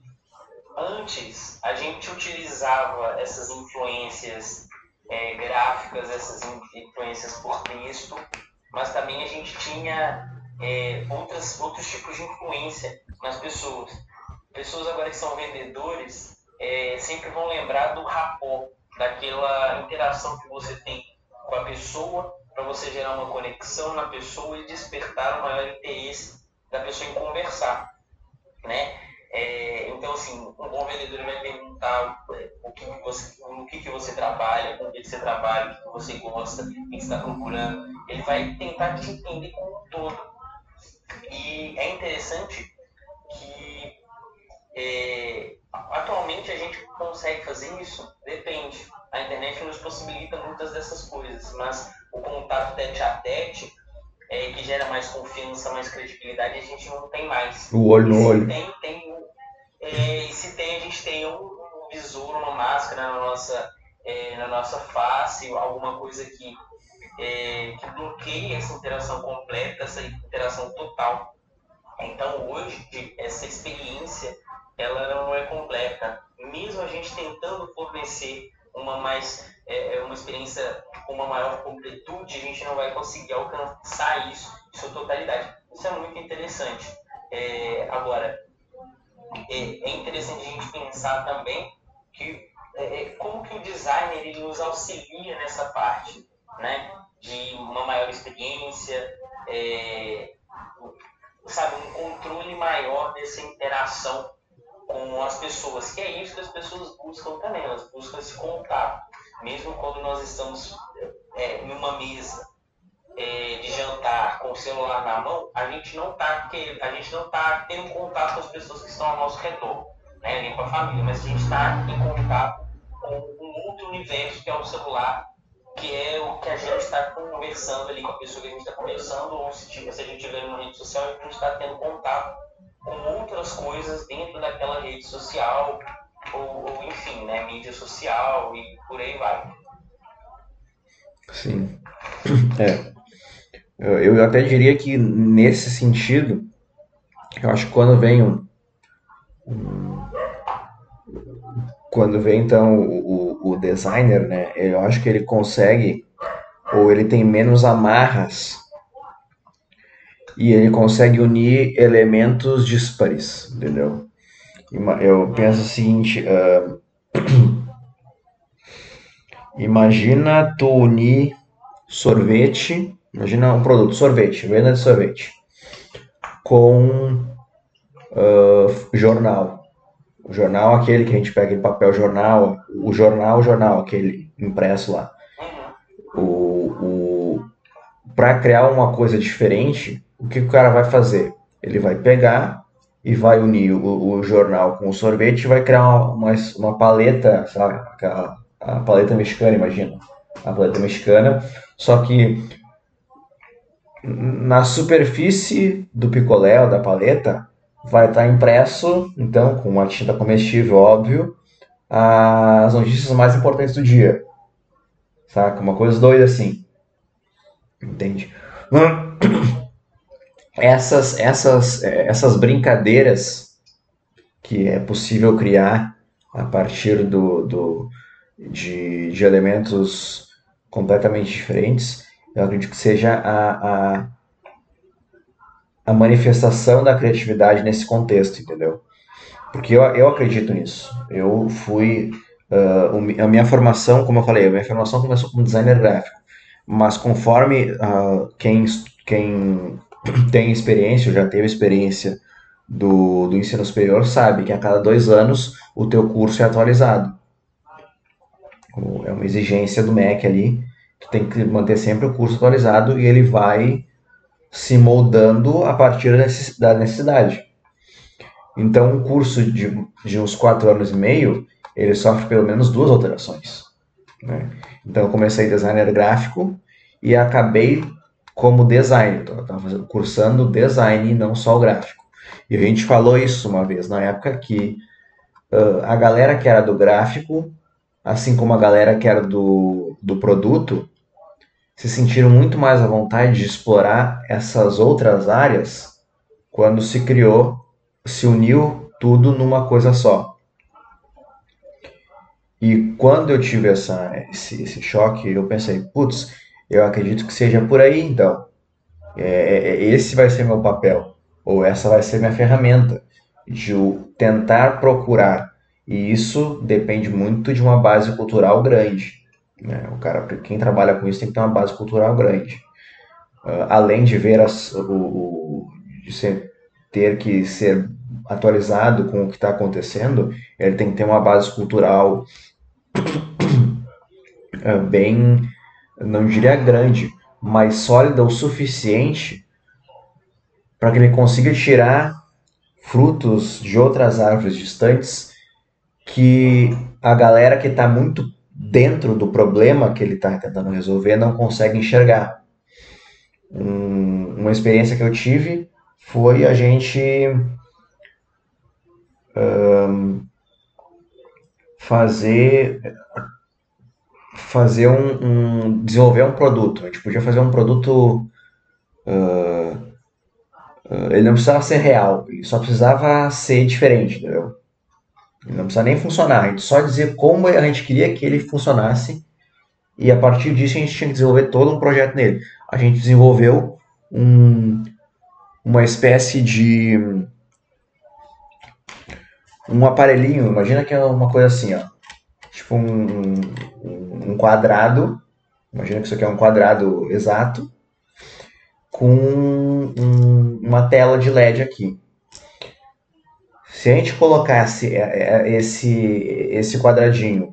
antes a gente utilizava essas influências é, gráficas, essas influências por texto, mas também a gente tinha é, outras, outros tipos de influência nas pessoas. Pessoas agora que são vendedores é, sempre vão lembrar do rapport, daquela interação que você tem com a pessoa, para você gerar uma conexão na pessoa e despertar o maior interesse da pessoa em conversar, né? É, então, assim, um bom vendedor vai perguntar o que você, no que, que você trabalha, com o que, que você trabalha, o que, que você gosta, o que você está procurando. Ele vai tentar te entender como um todo. E é interessante que é, atualmente a gente consegue fazer isso? Depende. A internet nos possibilita muitas dessas coisas, mas o contato tete a tete, é, que gera mais confiança, mais credibilidade, a gente não tem mais. O olho E no se olho. tem, tem, é, e se tem, a gente tem um, um visor, uma máscara na nossa, é, na nossa face, alguma coisa que, é, que bloqueie essa interação completa, essa interação total. Então, hoje, essa experiência, ela não é completa. Mesmo a gente tentando fornecer uma, mais, é, uma experiência com uma maior completude, a gente não vai conseguir alcançar isso em sua totalidade. Isso é muito interessante. É, agora, é, é interessante a gente pensar também que, é, como que o designer ele nos auxilia nessa parte, né? De uma maior experiência, é, sabe, um controle maior dessa interação com as pessoas, que é isso que as pessoas buscam também, elas buscam esse contato. Mesmo quando nós estamos é, em uma mesa é, de jantar com o celular na mão, a gente não está a gente não tá tendo contato com as pessoas que estão ao nosso redor, né, nem com a família, mas a gente está em contato com um outro universo que é o celular, que é o que a gente está conversando ali com a pessoa que a gente está conversando, ou se, se a gente estiver numa rede social, a gente está tendo contato com outras coisas dentro daquela rede social, ou, ou enfim, né, mídia social e por aí vai. Sim. É. Eu, eu até diria que nesse sentido, eu acho que quando vem um, quando vem então o, o designer, né, eu acho que ele consegue, ou ele tem menos amarras, e ele consegue unir elementos díspares, entendeu? Eu penso o seguinte, uh, imagina tu unir sorvete, imagina um produto, sorvete, venda de sorvete, com uh, jornal. O jornal, aquele que a gente pega em papel jornal, o jornal, o jornal, aquele impresso lá. O, o, para criar uma coisa diferente, o que o cara vai fazer? Ele vai pegar e vai unir o, o jornal com o sorvete e vai criar uma, uma, uma paleta, sabe? Aquela, a paleta mexicana, imagina. A paleta mexicana, só que na superfície do picolé ou da paleta vai estar impresso, então, com uma tinta comestível, óbvio, as notícias mais importantes do dia. Saca? Uma coisa doida assim. Entende? Essas, essas, essas brincadeiras que é possível criar a partir do, do, de, de elementos completamente diferentes, eu acredito que seja a, a, a manifestação da criatividade nesse contexto, entendeu? Porque eu, eu acredito nisso. Eu fui. Uh, a minha formação, como eu falei, a minha formação começou como designer gráfico. Mas conforme uh, quem, quem tem experiência, ou já teve experiência do, do ensino superior, sabe que a cada dois anos o teu curso é atualizado. É uma exigência do M E C ali. Tu tem que manter sempre o curso atualizado e ele vai se moldando a partir da necessidade. Então, um curso de, de uns quatro anos e meio, ele sofre pelo menos duas alterações. Né? Então, eu comecei designer gráfico e acabei como designer. Então, eu estava cursando design e não só o gráfico. E a gente falou isso uma vez, na época que uh, a galera que era do gráfico, assim como a galera que era do, do produto, se sentiram muito mais à vontade de explorar essas outras áreas quando se criou, se uniu tudo numa coisa só. E quando eu tive essa, esse, esse choque, eu pensei, putz, eu acredito que seja por aí então. É, esse vai ser meu papel, ou essa vai ser minha ferramenta, de tentar procurar. E isso depende muito de uma base cultural grande. Né? O cara, quem trabalha com isso tem que ter uma base cultural grande. Uh, além de ver as, o, o, de ser, ter que ser atualizado com o que está acontecendo, ele tem que ter uma base cultural é, bem, não diria grande, mas sólida o suficiente para que ele consiga tirar frutos de outras árvores distantes que a galera que está muito dentro do problema que ele está tentando resolver não consegue enxergar. Um, uma experiência que eu tive foi a gente um, fazer fazer um, um desenvolver um produto. A gente podia fazer um produto, uh, uh, ele não precisava ser real, ele só precisava ser diferente, entendeu? Ele não precisava nem funcionar, a gente só dizer como a gente queria que ele funcionasse e a partir disso a gente tinha que desenvolver todo um projeto nele. A gente desenvolveu um, uma espécie de um aparelhinho, imagina que é uma coisa assim, ó, tipo um, um, um quadrado, imagina que isso aqui é um quadrado exato, com um, uma tela de L E D aqui. Se a gente colocasse esse, esse quadradinho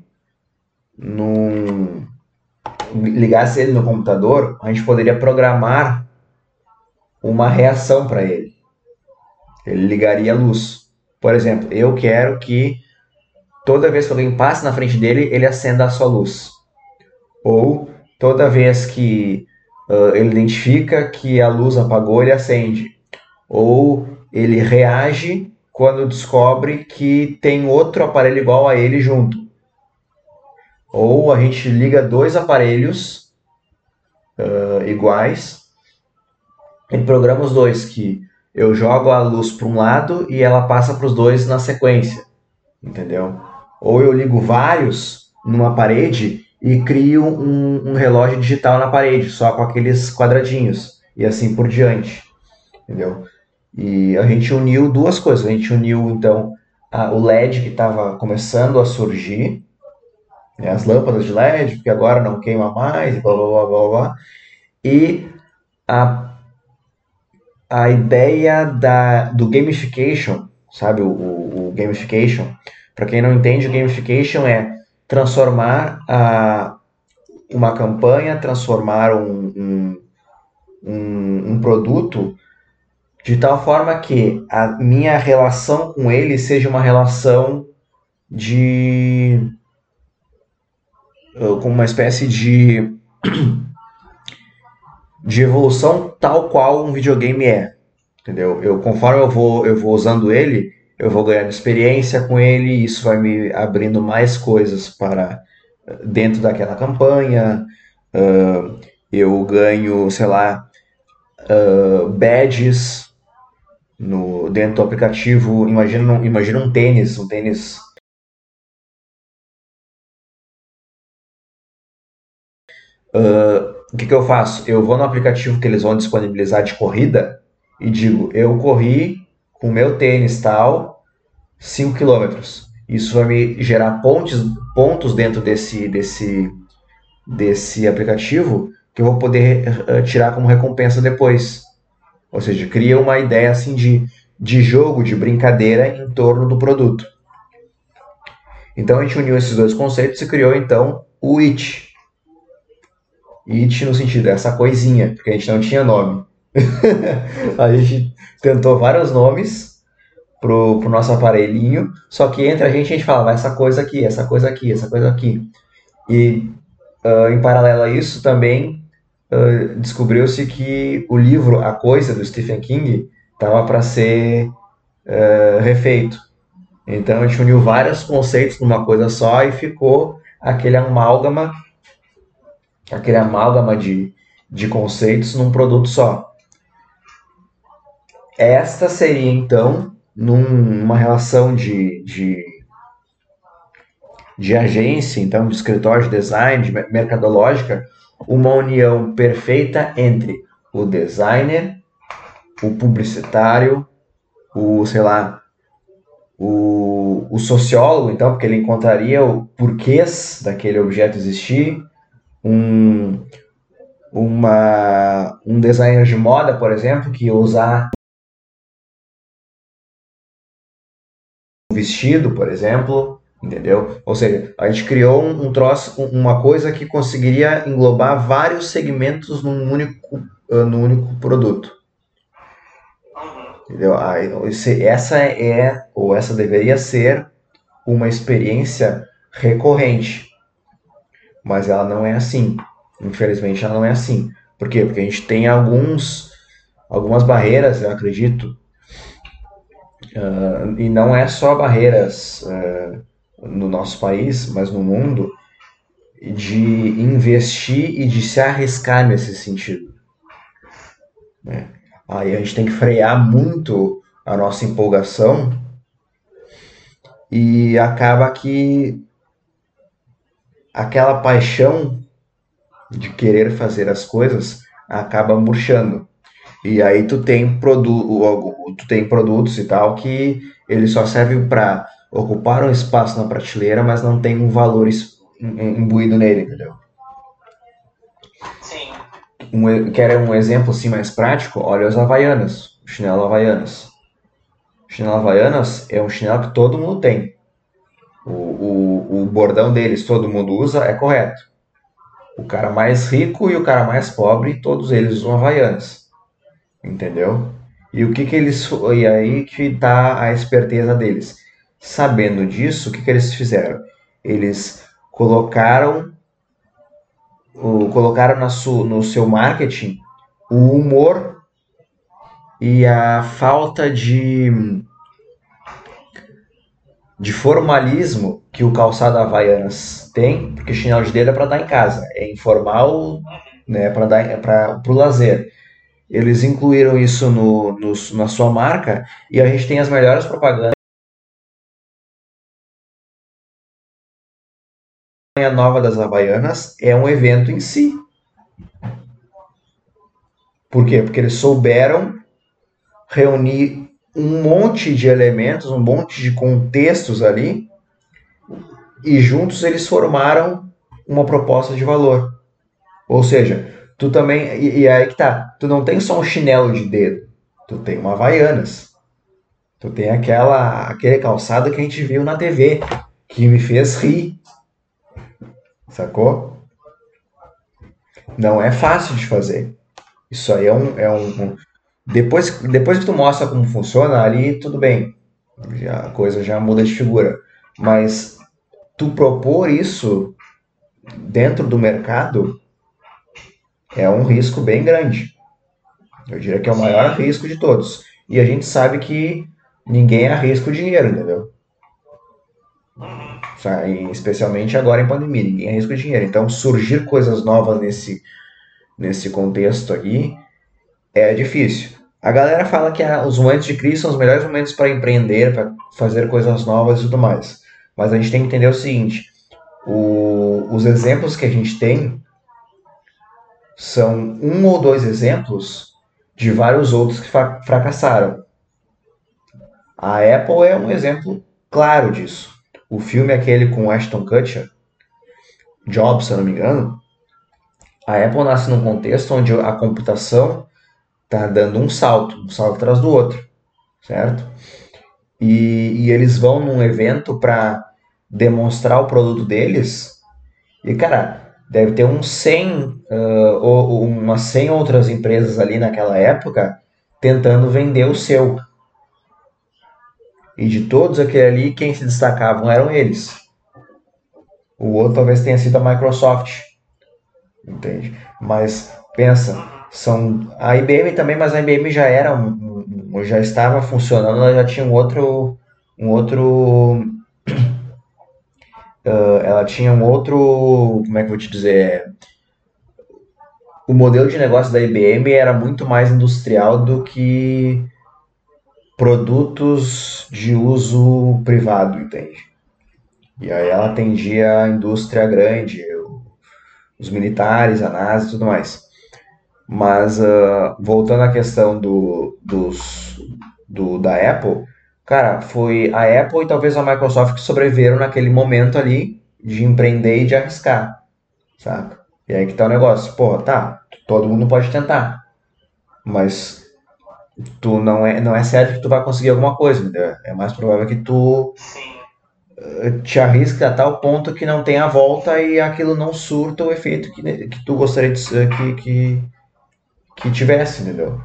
num, ligasse ele no computador, a gente poderia programar uma reação para ele. Ele ligaria a luz. Por exemplo, eu quero que toda vez que alguém passe na frente dele, ele acenda a sua luz. Ou toda vez que uh, ele identifica que a luz apagou, ele acende. Ou ele reage quando descobre que tem outro aparelho igual a ele junto. Ou a gente liga dois aparelhos uh, iguais e programa os dois, que eu jogo a luz para um lado e ela passa para os dois na sequência, entendeu? Ou eu ligo vários numa parede e crio um, um relógio digital na parede, só com aqueles quadradinhos, e assim por diante, entendeu? E a gente uniu duas coisas, a gente uniu então a, o L E D que estava começando a surgir, né, as lâmpadas de L E D, porque agora não queima mais, blá blá blá blá blá, e a a ideia da, do gamification, sabe, o, o, o gamification, para quem não entende, o gamification é transformar a, uma campanha, transformar um, um, um, um produto de tal forma que a minha relação com ele seja uma relação de com uma espécie de de evolução tal qual um videogame é, entendeu? Eu, conforme eu vou, eu vou usando ele, eu vou ganhando experiência com ele, e isso vai me abrindo mais coisas para dentro daquela campanha, uh, eu ganho, sei lá, uh, badges no, dentro do aplicativo, imagina, imagina um tênis, um tênis... Uh, o que, que eu faço? Eu vou no aplicativo que eles vão disponibilizar de corrida e digo, eu corri com o meu tênis tal, cinco quilômetros. Isso vai me gerar pontos, pontos dentro desse, desse, desse aplicativo que eu vou poder uh, tirar como recompensa depois. Ou seja, cria uma ideia assim de, de jogo, de brincadeira em torno do produto. Então a gente uniu esses dois conceitos e criou então o It. It no sentido, essa coisinha, porque a gente não tinha nome. A gente tentou vários nomes pro, pro nosso aparelhinho, só que entre a gente a gente falava essa coisa aqui, essa coisa aqui, essa coisa aqui. E uh, em paralelo a isso também uh, descobriu-se que o livro A Coisa, do Stephen King, estava para ser uh, refeito. Então a gente uniu vários conceitos numa coisa só e ficou aquele amálgama, aquele amálgama de, de conceitos num produto só. Esta seria então numa relação de, de, de agência, então de escritório de design, de mercadológica, uma união perfeita entre o designer, o publicitário, o, sei lá, o, o sociólogo, então, porque ele encontraria o porquês daquele objeto existir, um, uma, um designer de moda, por exemplo, que usar um vestido, por exemplo, entendeu? Ou seja, a gente criou um, um troço, um- uma coisa que conseguiria englobar vários segmentos num único, uh, num único produto, Uhum. entendeu? Aí, esse- essa é, ou essa deveria ser uma experiência recorrente, mas ela não é assim. Infelizmente, ela não é assim. Por quê? Porque a gente tem alguns, algumas barreiras, eu acredito, uh, e não é só barreiras uh, no nosso país, mas no mundo, de investir e de se arriscar nesse sentido. Né? Aí a gente tem que frear muito a nossa empolgação e acaba que aquela paixão de querer fazer as coisas acaba murchando. E aí tu tem, produ tu tem produtos e tal que eles só servem para ocupar um espaço na prateleira, mas não tem um valor imbuído nele, entendeu? Sim. Um, quer um exemplo assim mais prático? Olha as Havaianas, o chinelo Havaianas. O chinelo Havaianas é um chinelo que todo mundo tem. O, o, o bordão deles todo mundo usa, é correto. O cara mais rico e o cara mais pobre, todos eles usam Havaianas. Entendeu? E o que que eles. E aí que tá a esperteza deles. Sabendo disso, o que que eles fizeram? Eles colocaram, o, colocaram na su, no seu marketing o humor e a falta de, de formalismo que o calçado Havaianas tem, porque o chinelo de dedo é para dar em casa, é informal, né, para dar é para o lazer. Eles incluíram isso no, no, na sua marca e a gente tem as melhores propagandas. A campanha nova das Havaianas é um evento em si. Por quê? Porque eles souberam reunir um monte de elementos, um monte de contextos ali e juntos eles formaram uma proposta de valor. Ou seja, tu também. E, e aí que tá. Tu não tem só um chinelo de dedo. Tu tem uma Havaianas. Tu tem aquela, aquele calçado que a gente viu na T V. Que me fez rir. Sacou? Não é fácil de fazer. Isso aí é um. É um, um depois, depois que tu mostra como funciona, ali tudo bem. Já, a coisa já muda de figura. Mas tu propor isso dentro do mercado é um risco bem grande. Eu diria que é o maior Sim. risco de todos. E a gente sabe que ninguém arrisca o dinheiro, entendeu? Uhum. Especialmente agora em pandemia, ninguém arrisca o dinheiro. Então, surgir coisas novas nesse, nesse contexto aqui é difícil. A galera fala que os momentos de crise são os melhores momentos para empreender, para fazer coisas novas e tudo mais. Mas a gente tem que entender o seguinte: o, os exemplos que a gente tem são um ou dois exemplos de vários outros que fracassaram. A Apple é um exemplo claro disso. O filme aquele com Ashton Kutcher, Jobs, se eu não me engano, a Apple nasce num contexto onde a computação está dando um salto, um salto atrás do outro, certo? E, e eles vão num evento para demonstrar o produto deles e, cara, deve ter uns cem, uh, ou umas cem outras empresas ali naquela época tentando vender o seu. E de todos aquele ali, quem se destacavam eram eles. O outro talvez tenha sido a Microsoft, entende? Mas pensa, são a I B M também, mas a I B M já era um, um, já estava funcionando, ela já tinha um outro um outro uh, ela tinha um outro, como é que eu vou te dizer, o modelo de negócio da I B M era muito mais industrial do que produtos de uso privado, entende? E aí ela atendia a indústria grande, os militares, a NASA e tudo mais. Mas uh, voltando à questão do, dos, do, da Apple, cara, foi a Apple e talvez a Microsoft que sobreviveram naquele momento ali de empreender e de arriscar, saca? E aí que tá o negócio. Porra, tá, todo mundo pode tentar, mas tu não é, não é certo que tu vai conseguir alguma coisa, entendeu? É mais provável que tu Sim. te arrisca a tal ponto que não tem a volta e aquilo não surta o efeito que, que tu gostaria de, que, que, que tivesse, entendeu?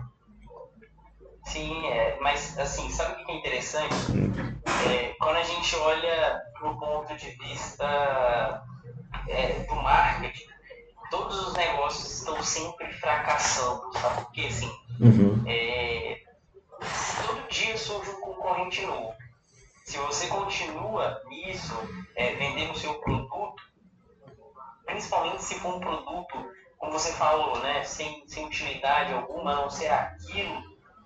Sim, é, mas assim, sabe o que é interessante? É, quando a gente olha do ponto de vista é, do marketing, todos os negócios estão sempre fracassando, sabe? Porque assim, Uhum. é, todo dia surge um concorrente novo. Se você continua nisso, é, vendendo o seu produto, principalmente se for um produto, como você falou, né, sem, sem utilidade alguma, a não ser aquilo,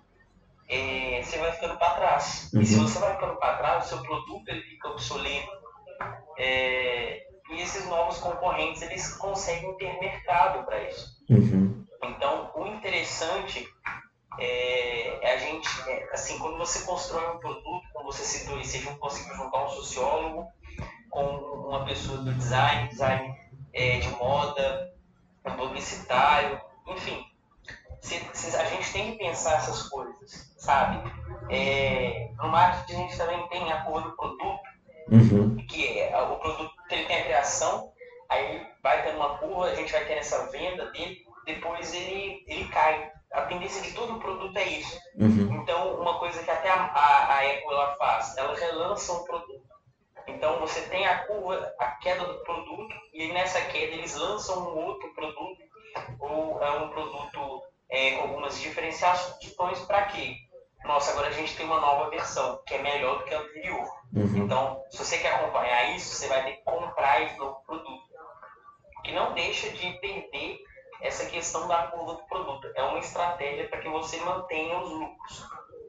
é, você vai ficando para trás. E se você Uhum. vai ficando para trás, o seu produto ele fica obsoleto. É, e esses novos concorrentes eles conseguem ter mercado para isso. Uhum. Então, o interessante é, é a gente, é, assim, quando você constrói um produto, como você citou, você conseguiu juntar um sociólogo com uma pessoa do design, design é, de moda, um publicitário, enfim, se, se a gente tem que pensar essas coisas, sabe? É, no marketing a gente também tem a cor do produto, Uhum. que é o produto ele tem a criação, aí vai tendo uma curva, a gente vai tendo essa venda dele, depois ele, ele cai. A tendência de todo produto é isso. Uhum. Então, uma coisa que até a, a, a Apple ela faz, ela relança um produto. Então, você tem a curva, a queda do produto, e nessa queda eles lançam um outro produto, ou é um produto é, com algumas diferenciações para quê? Nossa, agora a gente tem uma nova versão, que é melhor do que a anterior. Uhum. Então, se você quer acompanhar isso, você vai ter que comprar esse novo produto. Que não deixa de perder essa questão da curva do produto. É uma estratégia para que você mantenha os lucros.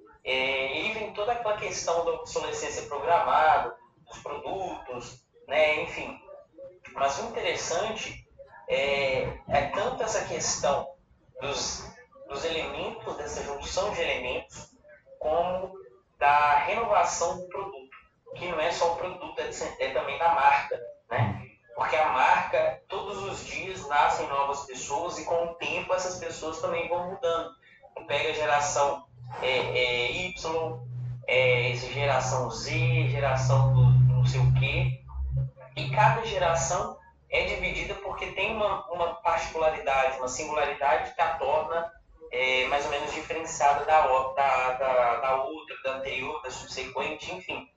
É, e vem toda aquela questão da obsolescência programada, dos produtos, né? Enfim. Mas o interessante é, é tanto essa questão dos, dos elementos, dessa junção de elementos, como da renovação do produto, que não é só o produto, é, é também da marca, né? Porque a marca, todos os dias nascem novas pessoas e com o tempo essas pessoas também vão mudando. Pega a geração é, é, Y, é, geração Z, geração do, do não sei o quê, e cada geração é dividida porque tem uma, uma particularidade, uma singularidade que a torna é, mais ou menos diferenciada da, da, da, da outra, da anterior, da subsequente, enfim.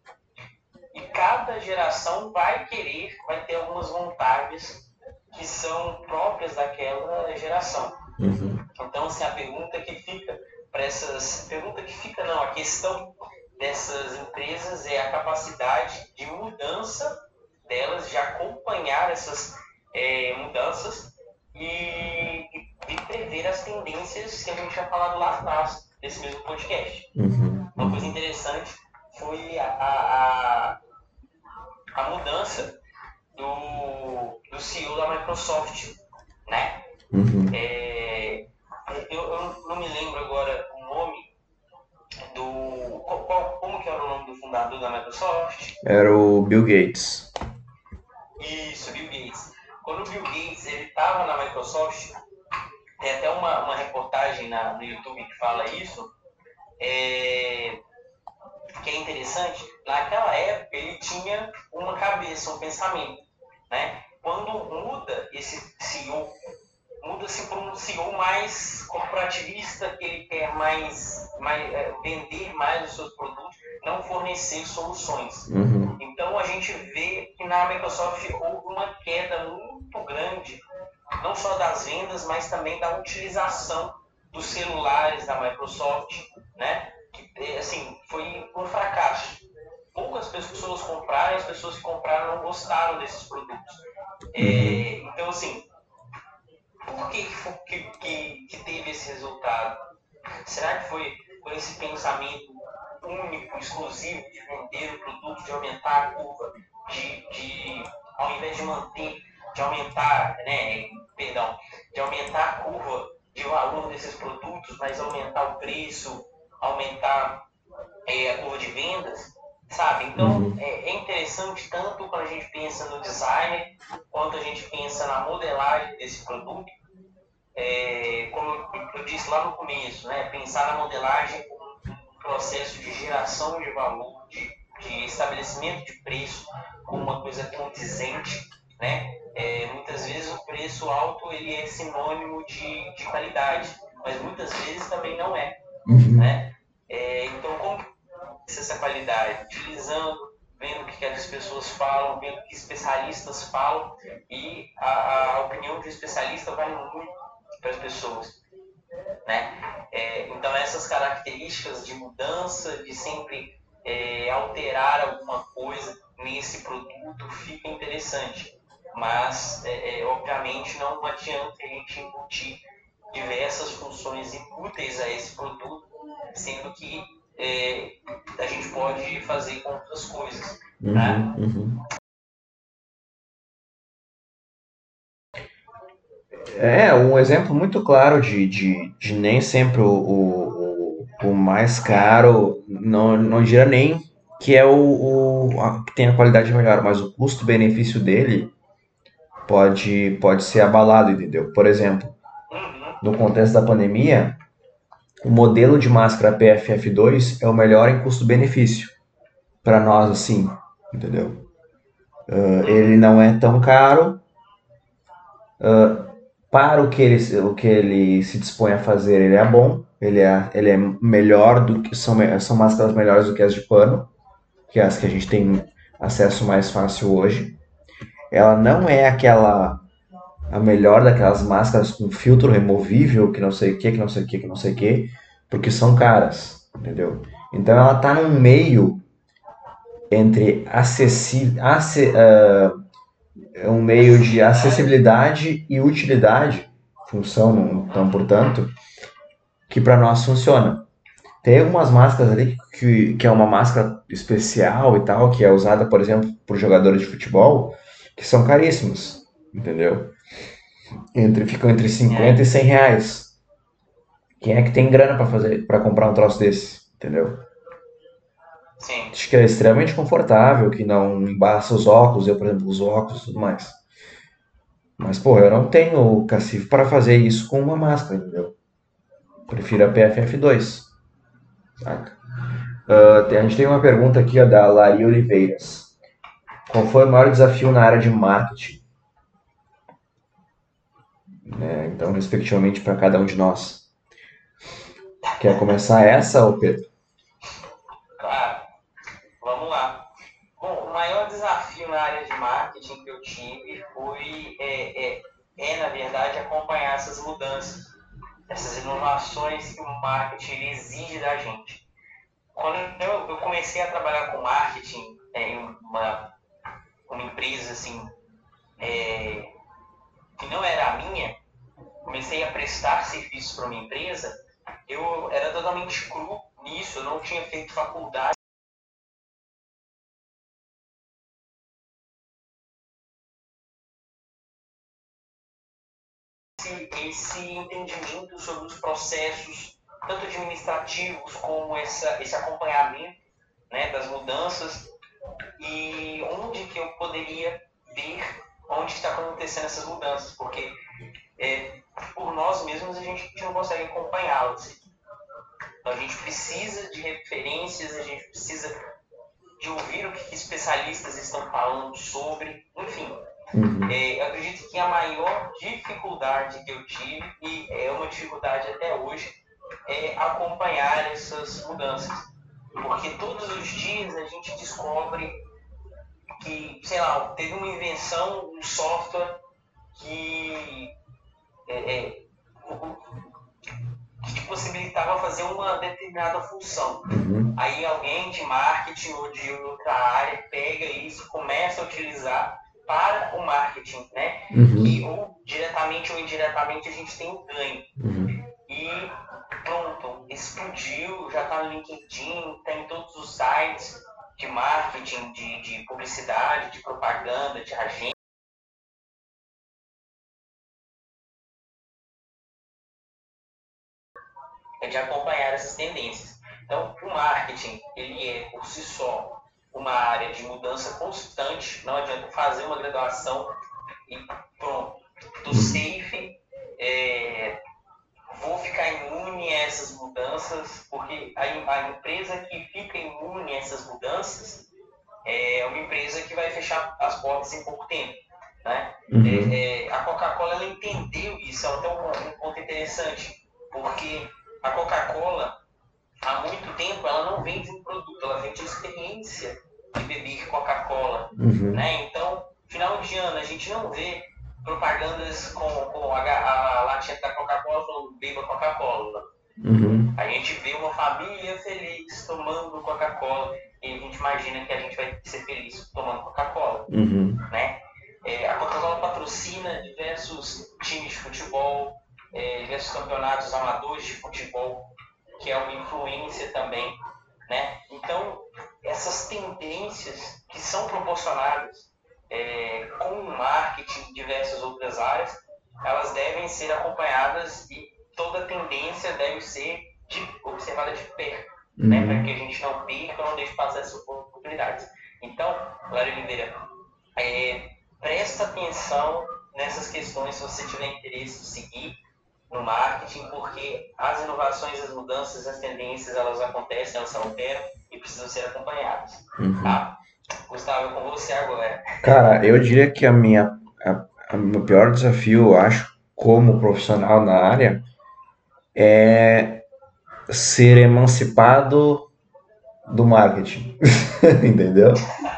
E cada geração vai querer, vai ter algumas vontades que são próprias daquela geração. Uhum. Então, assim, a pergunta que fica para essas. Pergunta que fica, não, a questão dessas empresas é a capacidade de mudança delas, de acompanhar essas é, mudanças e de prever as tendências que a gente tinha falado lá atrás, desse mesmo podcast. Uhum. Uma coisa Uhum. interessante foi a, a, a mudança do, do C E O da Microsoft, né? Uhum. É, eu, eu não me lembro agora o nome do. Qual, qual, como que era o nome do fundador da Microsoft? Era o Bill Gates. Isso, Bill Gates. Quando o Bill Gates ele estava na Microsoft, tem até uma, uma reportagem na, no YouTube que fala isso, é, que é interessante. Naquela época ele tinha uma cabeça, um pensamento, né? Quando muda esse C E O, muda-se para um C E O mais corporativista, que ele quer mais, mais é, vender mais os seus produtos, não fornecer soluções. Uhum. Então a gente vê que na Microsoft houve uma queda muito grande, não só das vendas, mas também da utilização dos celulares da Microsoft, né? Que assim foi um fracasso. Poucas pessoas compraram, as pessoas que compraram não gostaram desses produtos. Uhum. É, então assim, por que, que, que, que teve esse resultado? Será que foi por esse pensamento único, exclusivo de vender o produto, de aumentar a curva, de, de ao invés de manter, de aumentar, né, perdão, de aumentar a curva de valor desses produtos, mas aumentar o preço, aumentar é, a curva de vendas, sabe? Então Uhum. é, é interessante tanto quando a gente pensa no design, quanto a gente pensa na modelagem desse produto, é, como eu disse lá no começo, né, pensar na modelagem como um processo de geração de valor, de, de de estabelecimento de preço como uma coisa condizente, né? É, muitas vezes o preço alto ele é sinônimo de, de qualidade, mas muitas vezes também não é, Uhum. né? É, então, como essa qualidade? Utilizando, vendo o que as pessoas falam, vendo o que especialistas falam, e a, a opinião de um especialista vale muito para as pessoas, né? É, então, essas características de mudança, de sempre é, alterar alguma coisa nesse produto, fica interessante. Mas, é, é, obviamente, não adianta a gente embutir diversas funções inúteis a esse produto, sendo que é, a gente pode fazer com outras coisas. Uhum, Né? uhum. É, um exemplo muito claro de, de, de nem sempre o, o, o mais caro, não, não diria nem que é o, o a, que tem a qualidade melhor, mas o custo-benefício dele pode, pode ser abalado, entendeu? Por exemplo, Uhum. no contexto da pandemia, o modelo de máscara P F F dois é o melhor em custo-benefício para nós, assim, entendeu? Uh, ele não é tão caro, uh, para o que, ele, o que ele se dispõe a fazer, ele é bom, ele é, ele é melhor do que são, são máscaras melhores do que as de pano, que é as que a gente tem acesso mais fácil hoje. Ela não é aquela a melhor daquelas máscaras com filtro removível, que não sei o que, que não sei o que, que não sei o que, porque são caras, entendeu? Então ela tá num meio entre acessi, ace, uh, um meio de acessibilidade e utilidade, função, então, portanto, que para nós funciona. Tem algumas máscaras ali que, que é uma máscara especial e tal, que é usada, por exemplo, por jogadores de futebol, que são caríssimos, entendeu? Entre, ficam entre cinquenta e cem reais. Quem é que tem grana para fazer, para comprar um troço desse, entendeu? Sim. Acho que é extremamente confortável, que não embaça os óculos, eu, por exemplo, uso óculos e tudo mais. Mas, porra, eu não tenho cacife para fazer isso com uma máscara, entendeu? Prefiro a P F F dois, saca? Uh, a gente tem uma pergunta aqui ó, da Lari Oliveiras. Qual foi o maior desafio na área de marketing? Né, então, respectivamente, para cada um de nós. Quer começar essa, ou Pedro? Claro. Vamos lá. Bom, o maior desafio na área de marketing que eu tive foi, é, é, é na verdade, acompanhar essas mudanças, essas inovações que o marketing exige da gente. Quando eu, eu comecei a trabalhar com marketing é, em uma, uma empresa assim, é, que não era a minha, comecei a prestar serviço para uma empresa, eu era totalmente cru nisso, eu não tinha feito faculdade. Esse, esse entendimento sobre os processos, tanto administrativos como essa, esse acompanhamento, né, das mudanças, e onde que eu poderia ver onde está acontecendo essas mudanças, porque é, por nós mesmos a gente não consegue acompanhá-las. Então a gente precisa de referências, a gente precisa de ouvir o que especialistas estão falando sobre, enfim. Uhum. É, eu acredito que a maior dificuldade que eu tive, e é uma dificuldade até hoje, é acompanhar essas mudanças. Porque todos os dias a gente descobre que, sei lá, teve uma invenção, um software que, é, é, que te possibilitava fazer uma determinada função. Uhum. Aí alguém de marketing ou de outra área pega isso e começa a utilizar para o marketing, né? Uhum. Que ou diretamente ou indiretamente a gente tem um ganho. Uhum. E pronto, explodiu, já está no LinkedIn, está em todos os sites de marketing, de, de publicidade, de propaganda, de agência. É de acompanhar essas tendências. Então, o marketing, ele é, por si só, uma área de mudança constante. Não adianta fazer uma graduação e pronto, estou safe, é, vou ficar imune a essas mudanças, porque a, a empresa que fica imune a essas mudanças, uma empresa que vai fechar as portas em pouco tempo, né? Uhum. É, é, a Coca-Cola, ela entendeu isso, é até um, um ponto interessante, porque a Coca-Cola, há muito tempo, ela não vende um produto, ela vende a experiência de beber Coca-Cola, Uhum. né? Então, final de ano, a gente não vê propagandas com, com a, a latinha da Coca-Cola falando beba Coca-Cola. Uhum. A gente vê uma família feliz tomando Coca-Cola e a gente imagina que a gente vai ser feliz tomando Coca-Cola, Uhum. né? É, a Coca-Cola patrocina diversos times de futebol, é, diversos campeonatos amadores de futebol, que é uma influência também, né? Então, essas tendências que são proporcionadas é, com o marketing em diversas outras áreas, elas devem ser acompanhadas e toda tendência deve ser de, observada de perto, uhum. né? Para que a gente não perca ou não deixe passar essas oportunidades. Então, Lário Oliveira, é, presta atenção nessas questões se você tiver interesse em seguir no marketing, porque as inovações, as mudanças, as tendências, elas acontecem, elas se alteram e precisam ser acompanhadas. Uhum. Tá? Gustavo, é com você agora. Cara, eu diria que a minha, a, a meu pior desafio, eu acho, como profissional na área, é ser emancipado do marketing. Entendeu?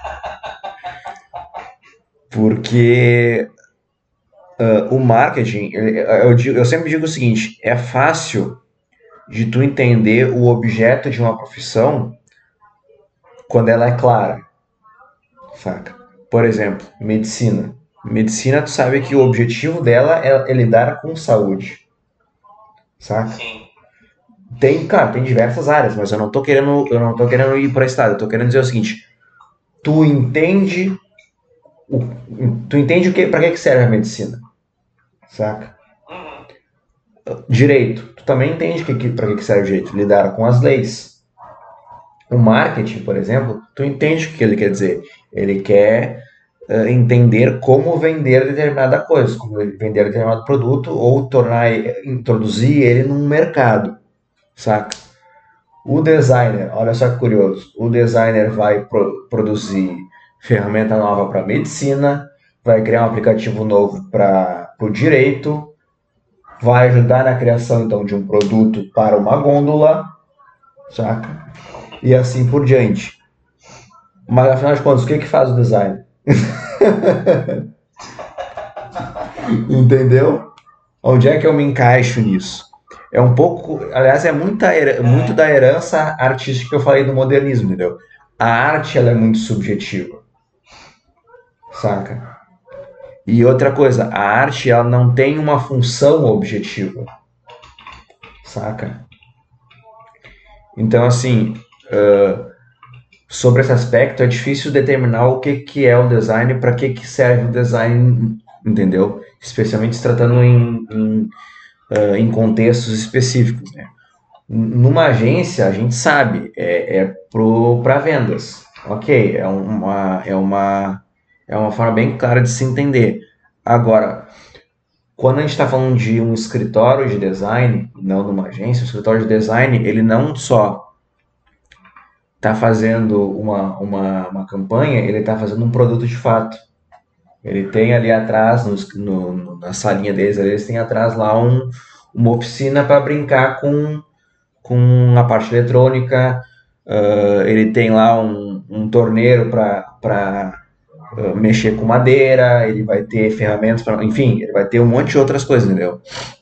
Porque uh, o marketing, eu, digo, eu sempre digo o seguinte, é fácil de tu entender o objeto de uma profissão quando ela é clara, saca? Por exemplo, medicina. Medicina, tu sabe que o objetivo dela é, é lidar com saúde, saca? Sim. Tem, cara, tem diversas áreas, mas eu não tô querendo, eu não tô querendo ir para esse lado. Eu tô querendo dizer o seguinte: tu entende, o, tu entende o que, para que serve a medicina, saca? Uhum. Direito, tu também entende que, que, para que serve o direito, lidar com as leis. O marketing, por exemplo, tu entende o que ele quer dizer. Ele quer uh, entender como vender determinada coisa, como vender determinado produto ou tornar, introduzir ele num mercado, saca? O designer, olha só que curioso, o designer vai pro, produzir ferramenta nova para medicina, vai criar um aplicativo novo para o direito, vai ajudar na criação então de um produto para uma gôndola, saca? E assim por diante. Mas afinal de contas, o que que faz o design? Entendeu? Onde é que eu me encaixo nisso? É um pouco, aliás, é muita, muito da herança artística que eu falei do modernismo, entendeu? A arte, ela é muito subjetiva, saca? E outra coisa, a arte, ela não tem uma função objetiva, saca? Então, assim, uh, sobre esse aspecto, é difícil determinar o que, que é o design, para que, que serve o design, entendeu? Especialmente se tratando em, em, uh, em contextos específicos, né? Numa agência, a gente sabe, é, é para vendas. Ok, é uma, é, uma, é uma forma bem clara de se entender. Agora, quando a gente está falando de um escritório de design, não numa agência, o escritório de design, ele não só está fazendo uma, uma, uma campanha, ele está fazendo um produto de fato. Ele tem ali atrás, nos, no, na salinha deles, eles têm atrás lá um, uma oficina para brincar com com a parte eletrônica, uh, ele tem lá um, um torneiro para uh, mexer com madeira, ele vai ter ferramentas para, enfim, ele vai ter um monte de outras coisas, entendeu?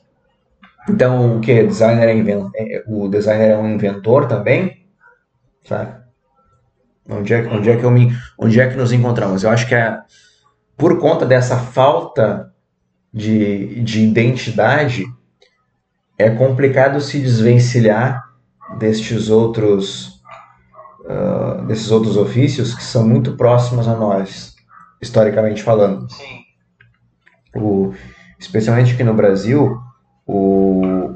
Então, o que? Designer é invent... O designer é um inventor também, sabe? Onde é, onde é que eu me, onde é que nos encontramos? Eu acho que é por conta dessa falta de, de identidade, é complicado se desvencilhar destes outros uh, desses outros ofícios que são muito próximos a nós, historicamente falando. Sim. O, especialmente aqui no Brasil, o,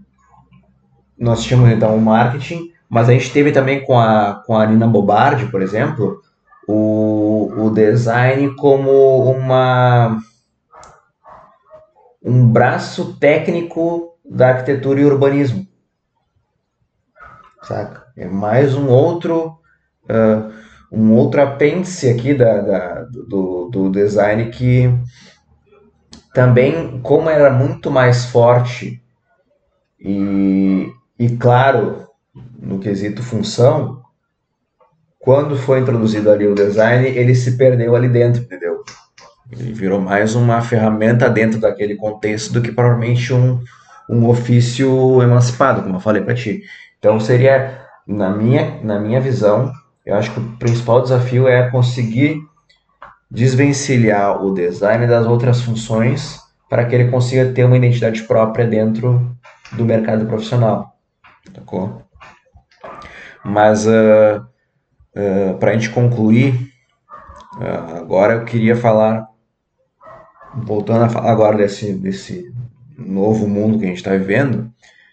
nós tínhamos então o marketing, mas a gente teve também com a, com a Nina Bobardi, por exemplo, o, o design como uma um braço técnico da arquitetura e urbanismo, saca? É mais um outro uh, um outro apêndice aqui da, da, do, do design que também, como era muito mais forte e, e claro no quesito função, quando foi introduzido ali o design, ele se perdeu ali dentro, entendeu? Ele virou mais uma ferramenta dentro daquele contexto do que provavelmente um, um ofício emancipado, como eu falei para ti. Então seria, na minha, na minha visão, eu acho que o principal desafio é conseguir desvencilhar o design das outras funções para que ele consiga ter uma identidade própria dentro do mercado profissional. Sacou? Mas uh, uh, para a gente concluir, uh, agora eu queria falar, voltando a falar agora desse, desse novo mundo que a gente está vivendo,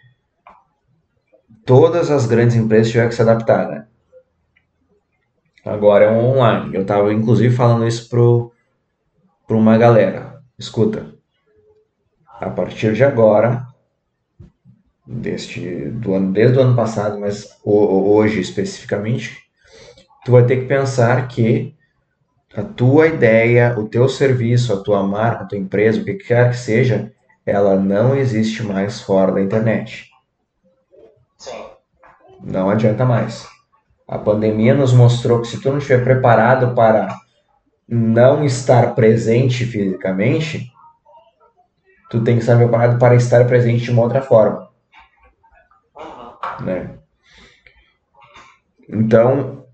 todas as grandes empresas tiveram que se adaptar, né? Agora é um online. Eu estava inclusive falando isso para uma galera. Escuta, a partir de agora, deste, do ano, desde o ano passado, mas hoje especificamente, tu vai ter que pensar que a tua ideia, o teu serviço, a tua marca, a tua empresa, o que quer que seja, ela não existe mais fora da internet. Sim. Não adianta mais. A pandemia nos mostrou que se tu não estiver preparado para não estar presente fisicamente, tu tem que estar preparado para estar presente de uma outra forma. Uhum. Né? Então,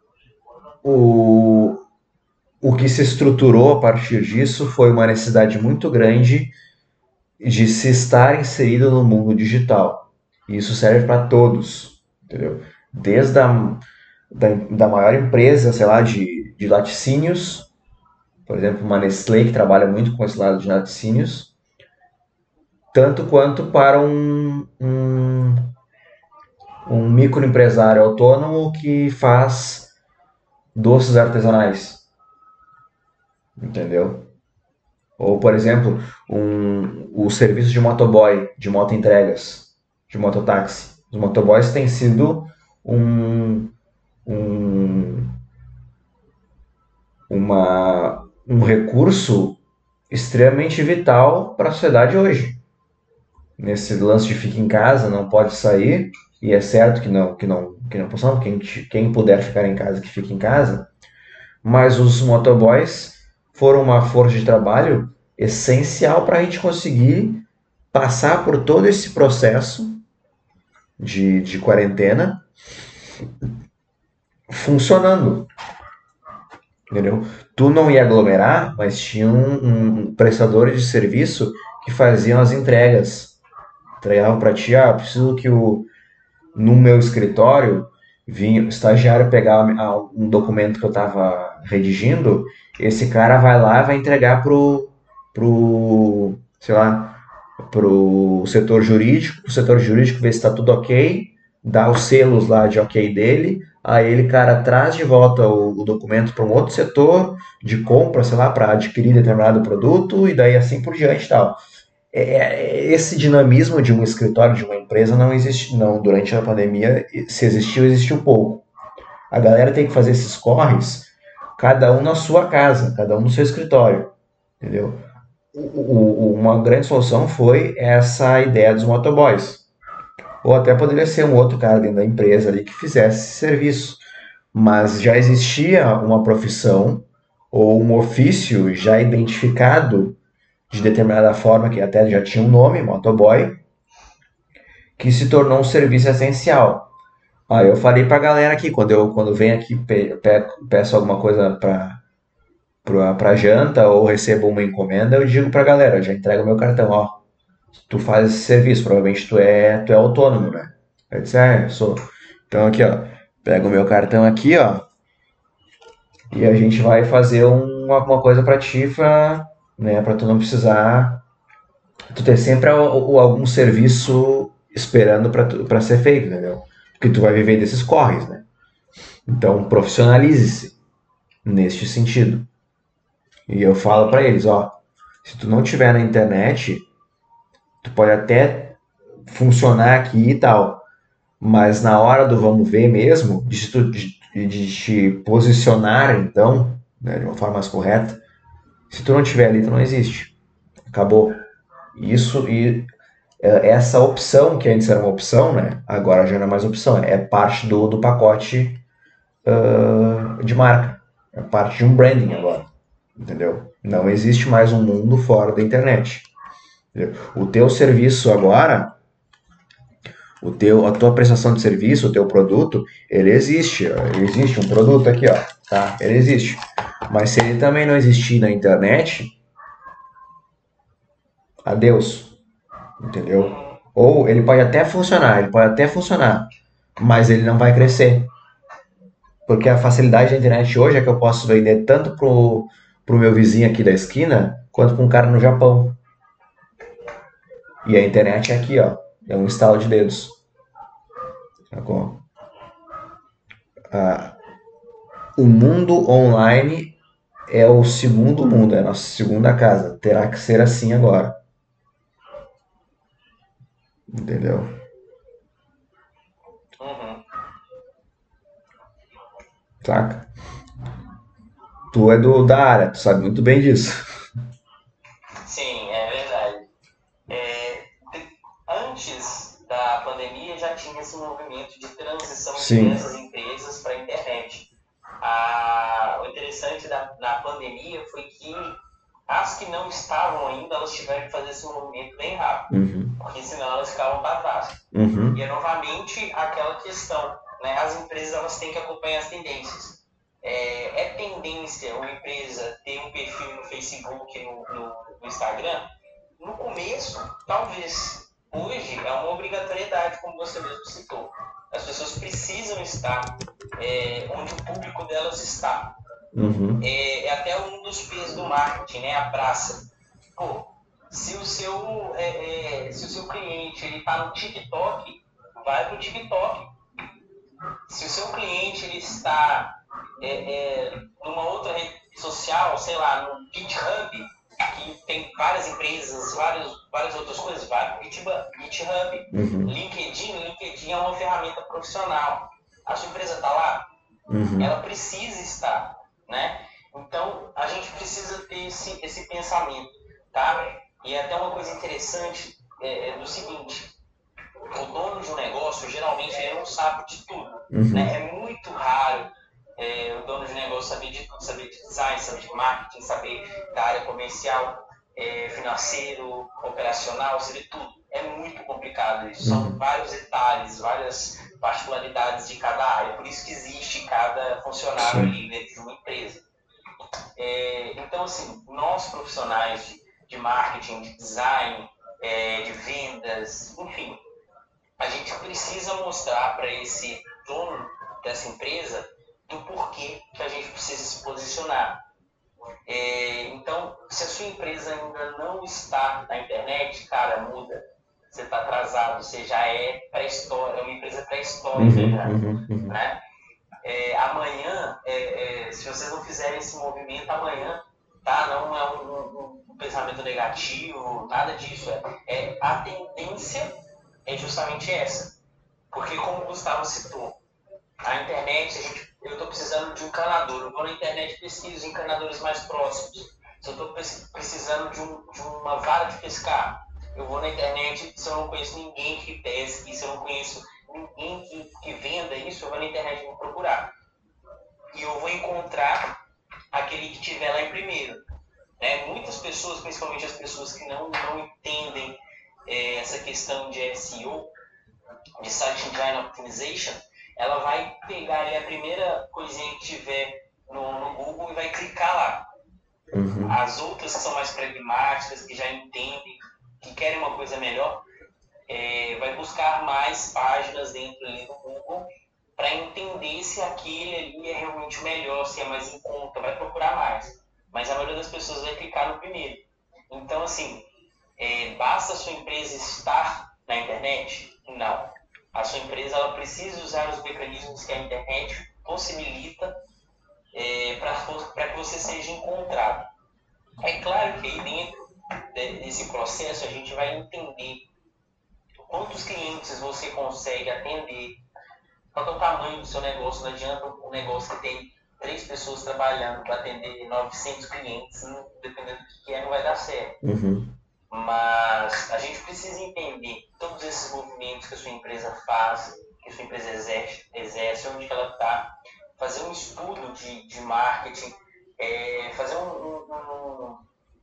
o, o que se estruturou a partir disso foi uma necessidade muito grande de se estar inserido no mundo digital. E isso serve para todos, entendeu? Desde a da, da maior empresa, sei lá, de, de laticínios, por exemplo, uma Nestlé que trabalha muito com esse lado de laticínios, tanto quanto para um, um, um microempresário autônomo que faz doces artesanais, entendeu? Ou, por exemplo, um, o serviço de motoboy, de motoentregas, de mototáxi. Os motoboys têm sido um, um, uma, um recurso extremamente vital para a sociedade hoje. Nesse lance de fica em casa, não pode sair, e é certo que não, que não, que não possamos, quem, quem puder ficar em casa, que fique em casa, mas os motoboys foram uma força de trabalho essencial para a gente conseguir passar por todo esse processo de, de quarentena funcionando. Entendeu? Tu não ia aglomerar, mas tinha um, um prestadores de serviço que faziam as entregas. Entregavam para ti, ah, preciso que o, no meu escritório vinha o estagiário pegar um documento que eu estava redigindo, esse cara vai lá e vai entregar pro, pro, sei lá, pro setor jurídico, o setor jurídico vê se está tudo ok, dá os selos lá de ok dele, aí ele, cara, traz de volta o, o documento para um outro setor de compra, sei lá, para adquirir determinado produto, e daí assim por diante e tal. É, esse dinamismo de um escritório, de uma empresa, não existe, não, durante a pandemia, se existiu, existiu pouco. A galera tem que fazer esses corres, cada um na sua casa, cada um no seu escritório, entendeu? O, o, uma grande solução foi essa ideia dos motoboys. Ou até poderia ser um outro cara dentro da empresa ali que fizesse esse serviço. Mas já existia uma profissão ou um ofício já identificado de determinada forma, que até já tinha um nome, motoboy, que se tornou um serviço essencial. Aí eu falei pra galera aqui, quando eu quando venho aqui pe, pe, peço alguma coisa pra, pra, pra janta ou recebo uma encomenda, eu digo pra galera, já entrego meu cartão, ó, tu faz esse serviço, provavelmente tu é, tu é autônomo, né? Eu disse, é, eu sou. Então aqui, ó, pega o meu cartão aqui, ó, e a gente vai fazer um, uma coisa pra ti, pra, né, pra tu não precisar, tu ter sempre algum serviço esperando para ser feito, entendeu? Porque tu vai viver desses corres, né? Então, profissionalize-se neste sentido. E eu falo para eles, ó, se tu não tiver na internet, tu pode até funcionar aqui e tal, mas na hora do vamos ver mesmo, de tu, de, de te posicionar, então, né, de uma forma mais correta, se tu não estiver ali, tu não existe. Acabou. Isso e é, essa opção, que antes era uma opção, né? Agora já não é mais opção, é parte do, do pacote uh, de marca. É parte de um branding agora. Entendeu? Não existe mais um mundo fora da internet. Entendeu? O teu serviço agora, o teu, a tua prestação de serviço, o teu produto, ele existe. Ele existe um produto aqui, ó. Tá? Ele existe. Mas se ele também não existir na internet, adeus. Entendeu? Ou ele pode até funcionar, ele pode até funcionar, mas ele não vai crescer. Porque a facilidade da internet hoje é que eu posso vender tanto pro, pro meu vizinho aqui da esquina, quanto para um cara no Japão. E a internet é aqui, ó. É um estalo de dedos. Sacou? Ah, o mundo online é o segundo mundo, é a nossa segunda casa. Terá que ser assim agora. Entendeu? Uhum. Saca? Tu é do, da área, tu sabe muito bem disso. Sim, é verdade. É, de- antes da pandemia já tinha esse movimento de transição de Sim. diversas empresas para a internet. Ah, o interessante da, da pandemia foi que as que não estavam ainda, elas tiveram que fazer esse movimento bem rápido, Uhum. porque senão elas ficavam para trás. Uhum. E é novamente aquela questão, né? As empresas elas têm que acompanhar as tendências. É, é tendência uma empresa ter um perfil no Facebook, no, no, no Instagram? No começo, talvez. Hoje é uma obrigatoriedade, como você mesmo citou. As pessoas precisam estar é, onde o público delas está. Uhum. É, é até um dos P's do marketing, né? A praça. Pô, se o seu, é, é, se o seu cliente está no TikTok, vai para o TikTok. Se o seu cliente ele está é, é, numa outra rede social, sei lá, no GitHub, que tem várias empresas, várias, várias outras coisas, vai para o GitHub. Uhum. LinkedIn, LinkedIn é uma ferramenta profissional. A sua empresa está lá? Uhum. Ela precisa estar, né? Então, a gente precisa ter esse, esse pensamento, tá? E é até uma coisa interessante é, é do seguinte, o dono de um negócio, geralmente, ele não sabe de tudo, Uhum. né? É muito raro é, o dono de um negócio saber de tudo, saber de design, saber de marketing, saber da área comercial, é, financeiro, operacional, saber tudo. É muito complicado isso. São Uhum. vários detalhes, várias particularidades de cada área. Por isso que existe cada funcionário Sim. ali dentro de uma empresa. É, então, assim, nós profissionais de, de marketing, de design, é, de vendas, enfim, a gente precisa mostrar para esse dono dessa empresa do porquê que a gente precisa se posicionar. É, então, se a sua empresa ainda não está na internet, cara, muda. Você está atrasado, você já é pré-história, é uma empresa pré-histórica Uhum. já, Uhum. Uhum. né? É, amanhã, é, é, se vocês não fizerem esse movimento amanhã, tá? Não é um, um, um pensamento negativo, nada disso. É, é, a tendência é justamente essa. Porque, como o Gustavo citou, a internet, a gente, eu estou precisando de um encanador. Eu vou na internet e pesquiso encanadores mais próximos. Se eu estou precisando de, um, de uma vara de pescar, eu vou na internet. Se eu não conheço ninguém que pesque, se eu não conheço ninguém que, que venda isso, eu vou na internet e vou procurar. E eu vou encontrar aquele que estiver lá em primeiro. Né? Muitas pessoas, principalmente as pessoas que não, não entendem é, essa questão de S E O, de Search Engine Optimization, ela vai pegar ali a primeira coisinha que tiver no, no Google e vai clicar lá. Uhum. As outras que são mais pragmáticas, que já entendem, que querem uma coisa melhor, é, vai buscar mais páginas dentro ali do Google para entender se aquele ali é realmente o melhor, se é mais em conta, vai procurar mais. Mas a maioria das pessoas vai clicar no primeiro. Então, assim, é, basta a sua empresa estar na internet? Não. A sua empresa ela precisa usar os mecanismos que a internet possibilita é, para que você seja encontrado. É claro que aí dentro desse processo a gente vai entender quantos clientes você consegue atender, qual é o tamanho do seu negócio. Não adianta um negócio que tem três pessoas trabalhando para atender novecentos clientes, dependendo do que é, não vai dar certo. Uhum. Mas a gente precisa entender todos esses movimentos que a sua empresa faz, que a sua empresa exerce, exerce onde ela está, fazer um estudo de, de marketing, é, fazer um, um, um,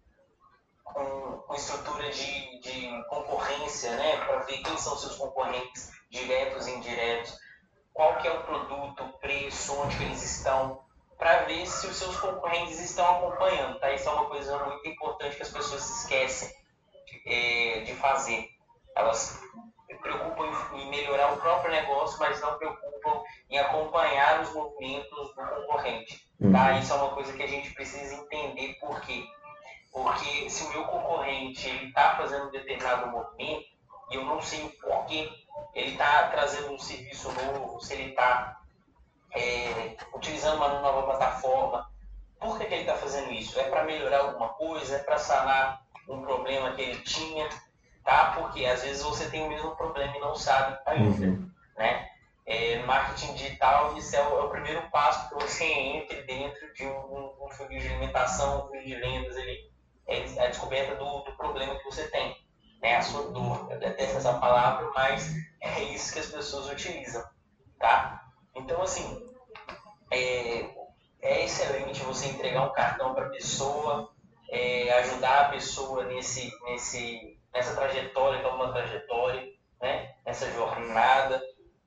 um, uma estrutura de, de concorrência, né, para ver quem são seus concorrentes, diretos e indiretos, qual que é o produto, o preço, onde que eles estão, para ver se os seus concorrentes estão acompanhando. Tá? Isso é uma coisa muito importante que as pessoas se esquecem é, de fazer. Elas se preocupam em melhorar o próprio negócio, mas não preocupam em acompanhar os movimentos do concorrente. Tá? Uhum. Isso é uma coisa que a gente precisa entender por quê. Porque se o meu concorrente está fazendo um determinado movimento e eu não sei o porquê, ele está trazendo um serviço novo, se ele está é, utilizando uma nova plataforma, por que, que ele está fazendo isso? É para melhorar alguma coisa? É para sanar um problema que ele tinha? Tá? Porque às vezes você tem o mesmo problema e não sabe ainda. Uhum. Né? É, marketing digital, isso é o, é o primeiro passo que você entra dentro de um, um funil de alimentação, um funil de vendas, ele, é a descoberta do, do problema que você tem, né? A sua dor. Eu detesto essa palavra, mas é isso que as pessoas utilizam. Tá? Então, assim, é, é excelente você entregar um cartão para a pessoa, é, ajudar a pessoa nesse, nesse, nessa trajetória, que é uma trajetória, né? Nessa jornada.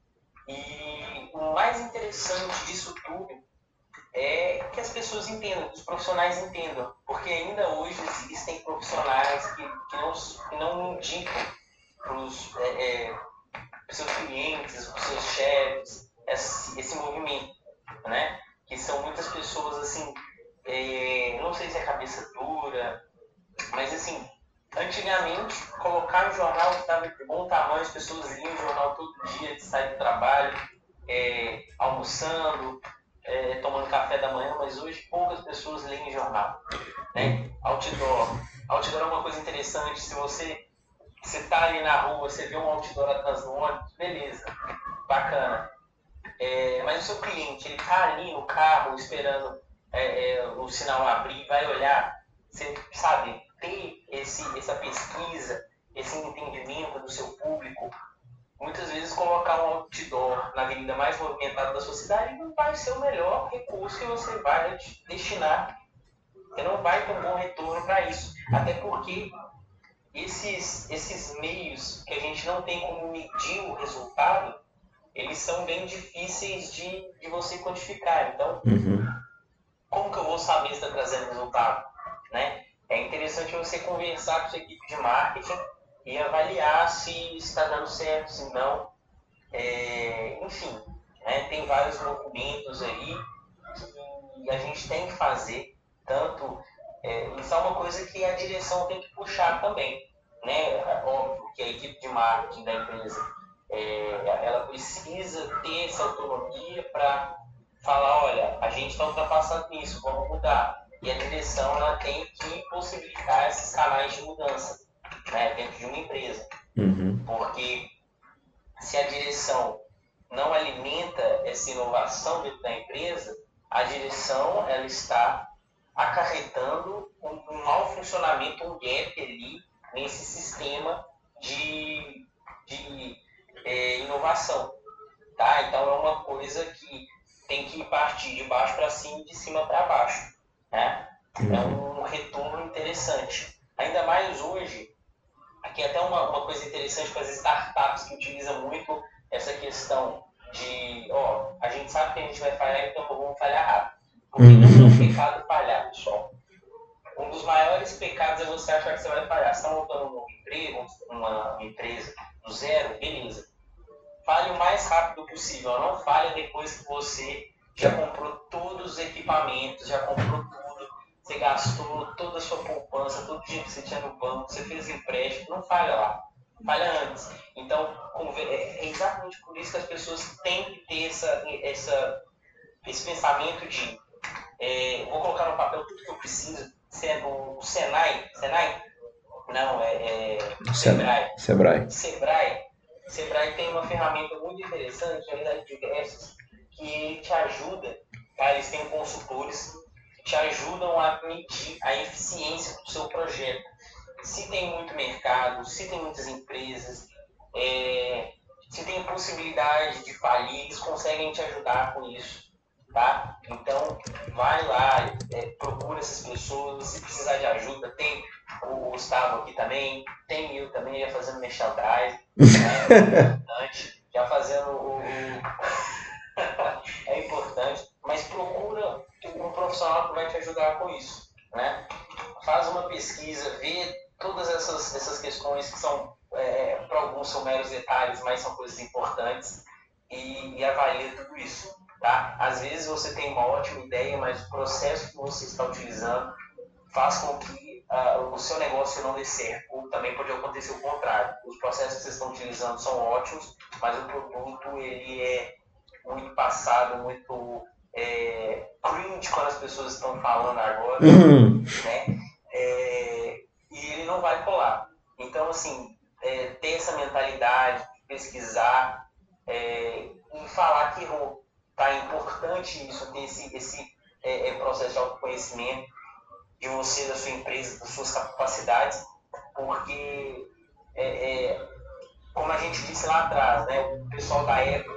E o mais interessante disso tudo é que as pessoas entendam, que os profissionais entendam, porque ainda hoje existem profissionais que, que, não, que não indicam para os é, é, seus clientes, para os seus chefes, esse, esse movimento, né? Que são muitas pessoas assim, é, não sei se é cabeça dura, mas assim, antigamente colocar no jornal que estava de bom tamanho, as pessoas liam o jornal todo dia de sair do trabalho, é, almoçando, é, tomando café da manhã, mas hoje poucas pessoas leem jornal, né? Outdoor. Outdoor é uma coisa interessante, se você você tá ali na rua, você vê um outdoor atrás do ônibus, beleza, bacana. É, mas o seu cliente, ele tá ali no carro esperando é, é, o sinal abrir, vai olhar, você sabe, ter esse, essa pesquisa, esse entendimento do seu público, muitas vezes colocar um outdoor na avenida mais movimentada da sua cidade não vai ser o melhor recurso que você vai destinar. Você não vai ter um bom retorno para isso. Até porque esses, esses meios que a gente não tem como medir o resultado, eles são bem difíceis de, de você quantificar. Então, Uhum. como que eu vou saber se está trazendo resultado? Né? É interessante você conversar com a sua equipe de marketing e avaliar se está dando certo, se não. É, enfim, né? Tem vários movimentos aí que a gente tem que fazer, tanto é, isso é uma coisa que a direção tem que puxar também, né? É óbvio que a equipe de marketing da empresa é, ela precisa ter essa autonomia para falar, olha, a gente está ultrapassando isso, vamos mudar. E a direção ela tem que possibilitar esses canais de mudança, né, dentro de uma empresa. Uhum. Porque se a direção não alimenta essa inovação dentro da empresa, a direção ela está acarretando um, um mau funcionamento, um gap ali nesse sistema de, de é, inovação. Tá? Então é uma coisa que tem que partir de baixo para cima e de cima para baixo. Né? Uhum. É um retorno interessante. Ainda mais hoje, aqui até uma, uma coisa interessante para as startups que utilizam muito essa questão de, ó, a gente sabe que a gente vai falhar, então vamos falhar rápido. Porque não é um pecado falhar, pessoal. Um dos maiores pecados é você achar que você vai falhar. Você está montando um emprego, uma empresa do zero, beleza. Fale o mais rápido possível. Não falhe depois que você já comprou todos os equipamentos, já comprou tudo, você gastou toda a sua poupança, todo o dinheiro que você tinha no banco, você fez empréstimo, não falha lá. Falha antes. Então, é exatamente por isso que as pessoas têm que ter essa, essa, esse pensamento de é, vou colocar no papel tudo que eu preciso. O Senai, Senai? Não, é, é Sebrae. Sebrae. Sebrae Sebrae tem uma ferramenta muito interessante, realidade de ingressos, que te ajuda, tá? Eles têm consultores que te ajudam a medir a eficiência do seu projeto. Se tem muito mercado, se tem muitas empresas, é, se tem possibilidade de falir, eles conseguem te ajudar com isso. Tá? Então, vai lá, é, procura essas pessoas, se precisar de ajuda, tem o Gustavo aqui também, tem eu também, já fazendo merchandising, né? É importante, já fazendo o... o... é importante, mas procura um profissional que vai te ajudar com isso, né? Faz uma pesquisa, vê todas essas, essas questões que são, é, para alguns são meros detalhes, mas são coisas importantes, e, e avalia tudo isso. Tá? Às vezes você tem uma ótima ideia, mas o processo que você está utilizando faz com que uh, o seu negócio não dê certo. Ou também pode acontecer o contrário. Os processos que vocês estão utilizando são ótimos, mas o produto ele é muito passado, muito é, cringe quando as pessoas estão falando agora, Uhum. né? É, e ele não vai colar. Então, assim, é, ter essa mentalidade, pesquisar é, e falar que errou. Tá? É importante isso, ter esse, esse é, é, processo de autoconhecimento de você, da sua empresa, das suas capacidades, porque, é, é, como a gente disse lá atrás, né, o pessoal da Apple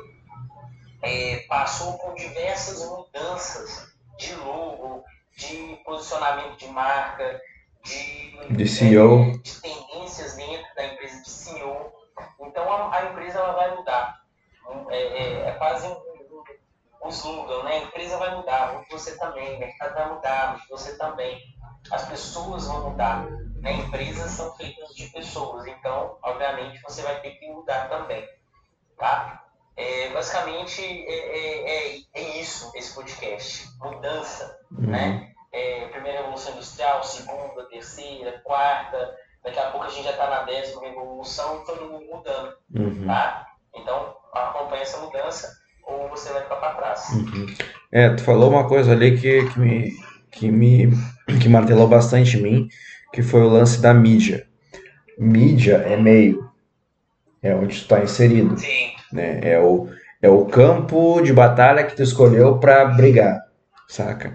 é, passou por diversas mudanças de logo, de posicionamento de marca, de, De C E O. é, de tendências dentro da empresa, de C E O. Então, a, a empresa ela vai mudar. É, é, é quase um o slogan, né? A empresa vai mudar, muito você também, o mercado vai mudar, muito você também. As pessoas vão mudar, né? Empresas são feitas de pessoas, então, obviamente, você vai ter que mudar também, tá? É, basicamente, é, é, é isso, esse podcast. Mudança, Uhum. né? É, primeira revolução industrial, segunda, terceira, quarta, daqui a pouco a gente já está na décima revolução e todo mundo mudando, Uhum. tá? Então, acompanha essa mudança ou você vai ficar para trás. Uhum. É, tu falou uma coisa ali que, que, me, que me que martelou bastante em mim, que foi o lance da mídia. Mídia é meio, é onde tu está inserido, Sim. né? É o, é o campo de batalha que tu escolheu para brigar, saca?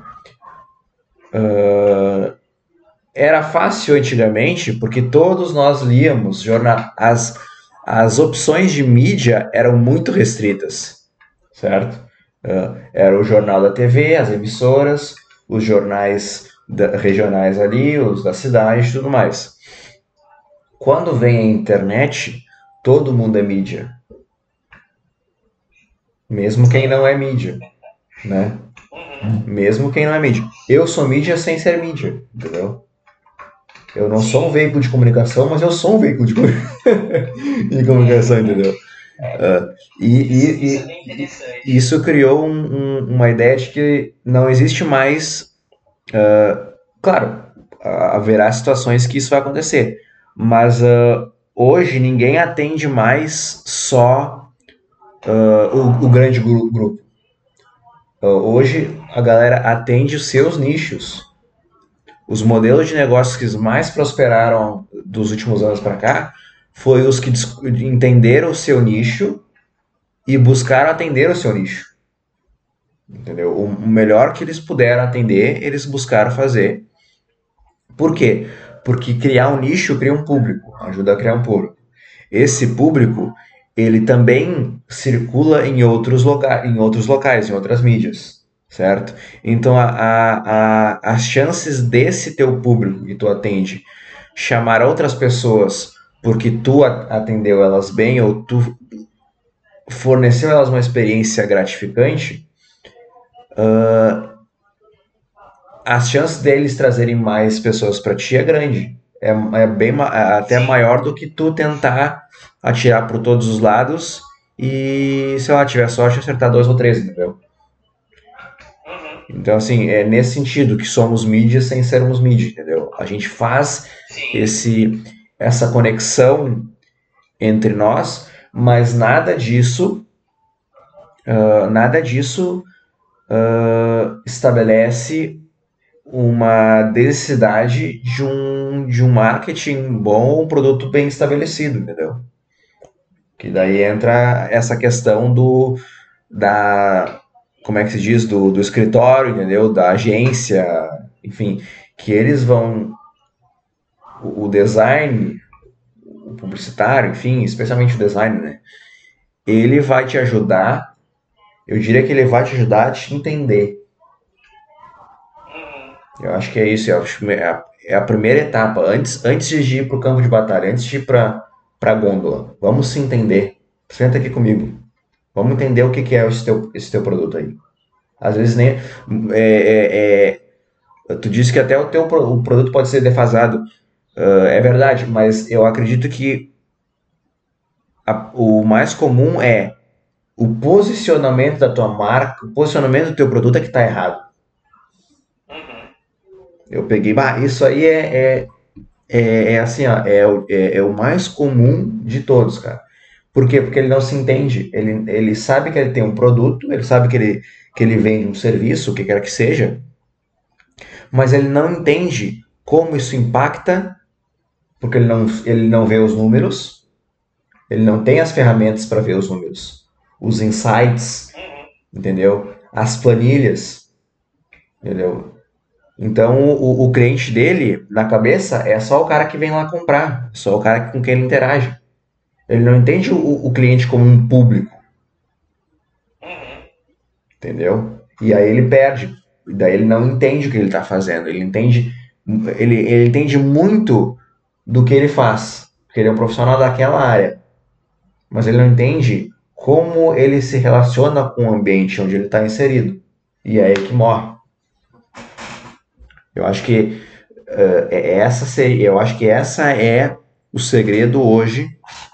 Uh, era fácil antigamente, porque todos nós líamos jornal, as, as opções de mídia eram muito restritas, certo? Uh, era o jornal da T V, as emissoras, os jornais da, regionais ali, os da cidade e tudo mais. Quando vem a internet, todo mundo é mídia. Mesmo quem não é mídia, né? Uhum. Mesmo quem não é mídia. Eu sou mídia sem ser mídia, entendeu? Eu não sou um veículo de comunicação, mas eu sou um veículo de, de comunicação, entendeu? Uh, e, Isso, e, isso é bem e interessante. isso criou um, um, uma ideia de que não existe mais... Uh, claro, haverá situações que isso vai acontecer, mas uh, hoje ninguém atende mais só uh, o, o grande gru- grupo. Uh, hoje a galera atende os seus nichos. Os modelos de negócios que mais prosperaram dos últimos anos para cá foi os que dis- entenderam o seu nicho e buscaram atender o seu nicho. Entendeu? O o melhor que eles puderam atender, eles buscaram fazer. Por quê? Porque criar um nicho cria um público, ajuda a criar um público. Esse público, ele também circula em outros, loca em outros locais, em outras mídias, certo? Então, a, a, a, as chances desse teu público que tu atende chamar outras pessoas porque tu atendeu elas bem ou tu forneceu elas uma experiência gratificante, uh, as chances deles trazerem mais pessoas para ti é grande. É, é bem é até Sim. maior do que tu tentar atirar por todos os lados e, sei lá, tiver sorte acertar dois ou três, entendeu? Uhum. Então, assim, é nesse sentido que somos mídia sem sermos mídia, entendeu? A gente faz Sim. esse, essa conexão entre nós, mas nada disso, uh, nada disso uh, estabelece uma necessidade de um, de um marketing bom ou um produto bem estabelecido, entendeu? Que daí entra essa questão do, da, como é que se diz, do, do escritório, entendeu? Da agência, enfim, que eles vão, o, o design, o publicitário, enfim, especialmente o design, né? Ele vai te ajudar, eu diria que ele vai te ajudar a te entender. Eu acho que é isso, eu acho que é a, é a primeira etapa, antes, antes de ir para o campo de batalha, antes de ir para a gôndola. Vamos se entender. Senta aqui comigo. Vamos entender o que, que é esse teu, esse teu produto aí. Às vezes nem. É, é, é, tu disse que até o teu o produto pode ser defasado. Uh, é verdade, mas eu acredito que a, o mais comum é o posicionamento da tua marca, o posicionamento do teu produto é que está errado. Eu peguei, bah, isso aí é, é, é, é assim, ó, é, o- é, é o mais comum de todos, cara. Por quê? Porque ele não se entende. Ele, ele sabe que ele tem um produto, ele sabe que ele, que ele vende um serviço, o que quer que seja, mas ele não entende como isso impacta, porque ele não, ele não vê os números, ele não tem as ferramentas para ver os números, os insights, entendeu? As planilhas, entendeu? Então, o, o cliente dele, na cabeça, é só o cara que vem lá comprar, só o cara com quem ele interage. Ele não entende o, o cliente como um público, entendeu? E aí ele perde. E daí ele não entende o que ele está fazendo. Ele entende, ele, ele entende muito do que ele faz, porque ele é um profissional daquela área, mas ele não entende como ele se relaciona com o ambiente onde ele está inserido. E é aí que morre. Eu acho que uh, essa seria, eu acho que essa é o segredo hoje,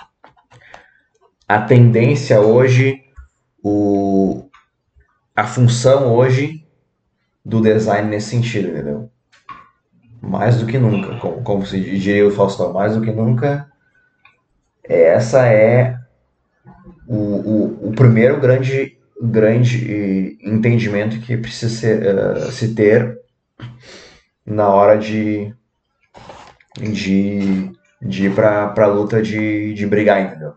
a tendência hoje, o, a função hoje do design nesse sentido, entendeu? Mais do que nunca, como, como se diria o Faustão, mais do que nunca, essa é o, o, o primeiro grande, grande entendimento que precisa ser, uh, se ter na hora de, de, de ir para a luta de, de brigar, entendeu?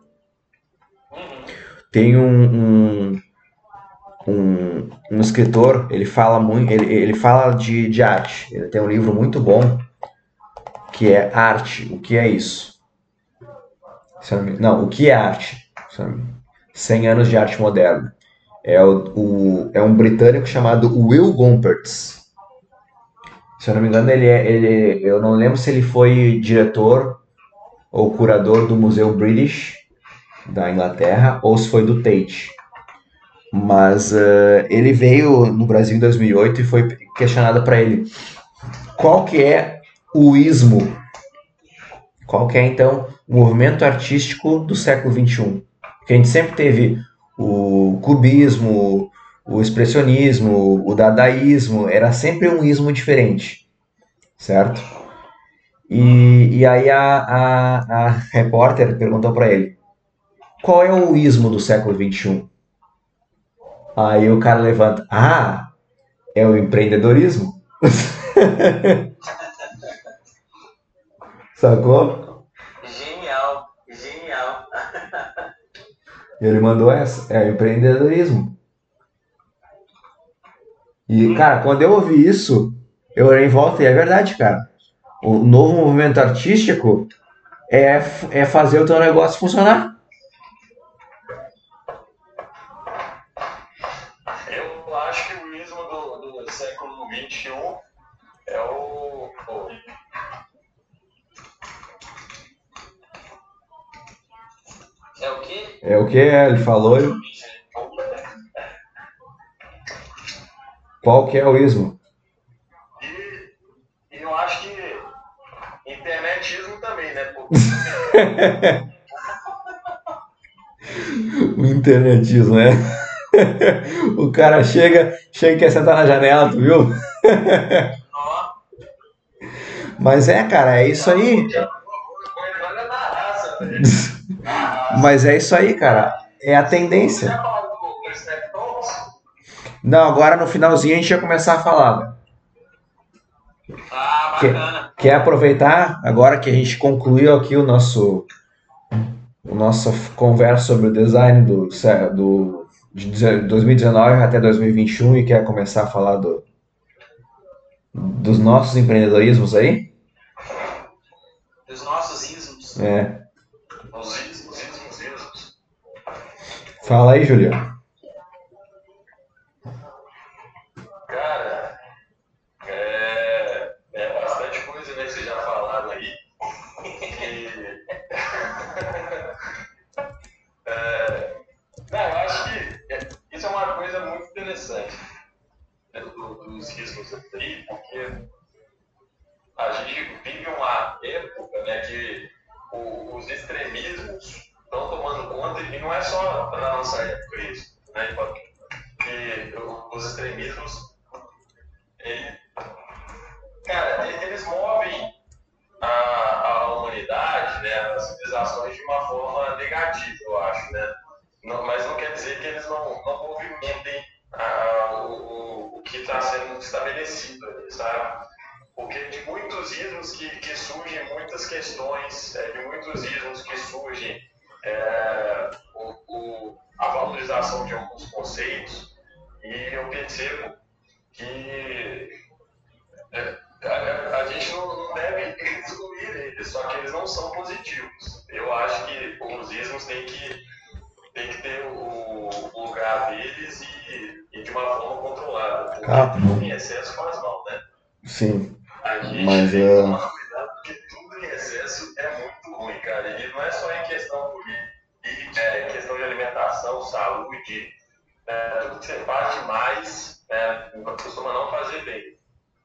Tem um, um, um, um escritor, ele fala muito, ele, ele fala de, de arte. Ele tem um livro muito bom que é Arte. O que é isso? Não, o que é arte? cem anos de arte moderna. É, o, o, é um britânico chamado Will Gompertz. Se eu não me engano, ele é, ele, eu não lembro se ele foi diretor ou curador do Museu British da Inglaterra ou se foi do Tate. Mas uh, ele veio no Brasil em dois mil e oito e foi questionado para ele qual que é o ismo, qual que é então o movimento artístico do século vinte e um. Porque a gente sempre teve o cubismo, o expressionismo, o dadaísmo, era sempre um ismo diferente, certo? E, e aí a, a, a repórter perguntou para ele, qual é o ismo do século vinte e um? Aí o cara levanta, ah, é o empreendedorismo? Sacou? Genial, genial. Ele mandou essa, é o empreendedorismo. E, cara, quando eu ouvi isso, eu olhei em volta e é verdade, cara. O novo movimento artístico é, é fazer o teu negócio funcionar. Eu acho que o ismo do, do século vinte e um é o, o... É o quê? É o que ele falou. Eu... Qual que é o ismo? E, e eu acho que internetismo também, né? Pô? O internetismo, né? O cara chega, chega e quer sentar na janela, tu viu? Mas é, cara, é isso aí. Mas é isso aí, cara. É a tendência. Não, agora no finalzinho a gente vai começar a falar. Ah, quer, bacana. quer aproveitar, agora que a gente concluiu aqui o nosso a nossa conversa sobre o design do, do, de dois mil e dezenove até dois mil e vinte e um e quer começar a falar do, dos nossos empreendedorismos aí? Dos nossos ismos. É. Os ismos, ismos, ismos. Fala aí, Juliano. Cara, é, é bastante coisa, né, que vocês já falaram aí. E, é, não, eu acho que isso é uma coisa muito interessante, né, do- dos ismos aí, porque a gente vive uma época, né, que o- os extremismos estão tomando conta, e não é só na nossa época isso, né, que os extremismos, ele, cara, eles movem a, a humanidade, né, as civilizações de uma forma negativa, eu acho, né? Não, mas não quer dizer que eles não, não movimentem ah, o, o, o que está sendo estabelecido ali, sabe? Porque de muitos ismos que, que surgem muitas questões, é, de muitos ismos que surgem é, o, o, a valorização de alguns conceitos, e eu percebo que é, a, a gente não, não deve excluir eles, só que eles não são positivos. Eu acho que os ismos têm que, têm que ter o, o lugar deles e, e de uma forma controlada, porque Ah, tudo em excesso faz mal, né? sim. A gente Mas tem que uh, tomar cuidado porque tudo em excesso é muito ruim, cara. E não é só em questão política, é questão de alimentação, saúde, é, tudo que você faz demais, né, costuma não fazer bem.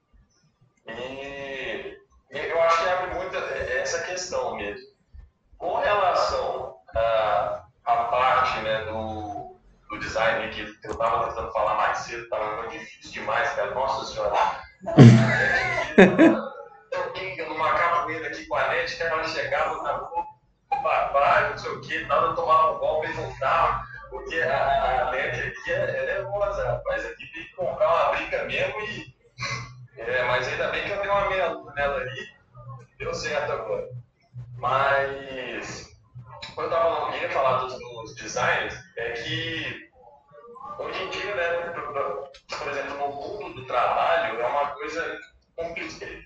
E eu acho que abre muito essa questão mesmo. Com relação à, à parte, né, do, do design que eu estava tentando falar mais cedo, estava difícil demais, cara. Nossa senhora. Eu numa capoeira aqui com a net, que ela chegava na rua, papai, não sei o que, nada, tomava um golpe e voltava, porque a, a net aqui é, é nervosa, rapaz. Aqui tem que comprar uma briga mesmo e. É, mas ainda bem que eu tenho uma meia lua nela ali, deu certo agora. Mas quando eu tava, eu ia falar dos, dos designers, é que hoje em dia, né, por exemplo, no mundo do trabalho, é uma coisa complicada.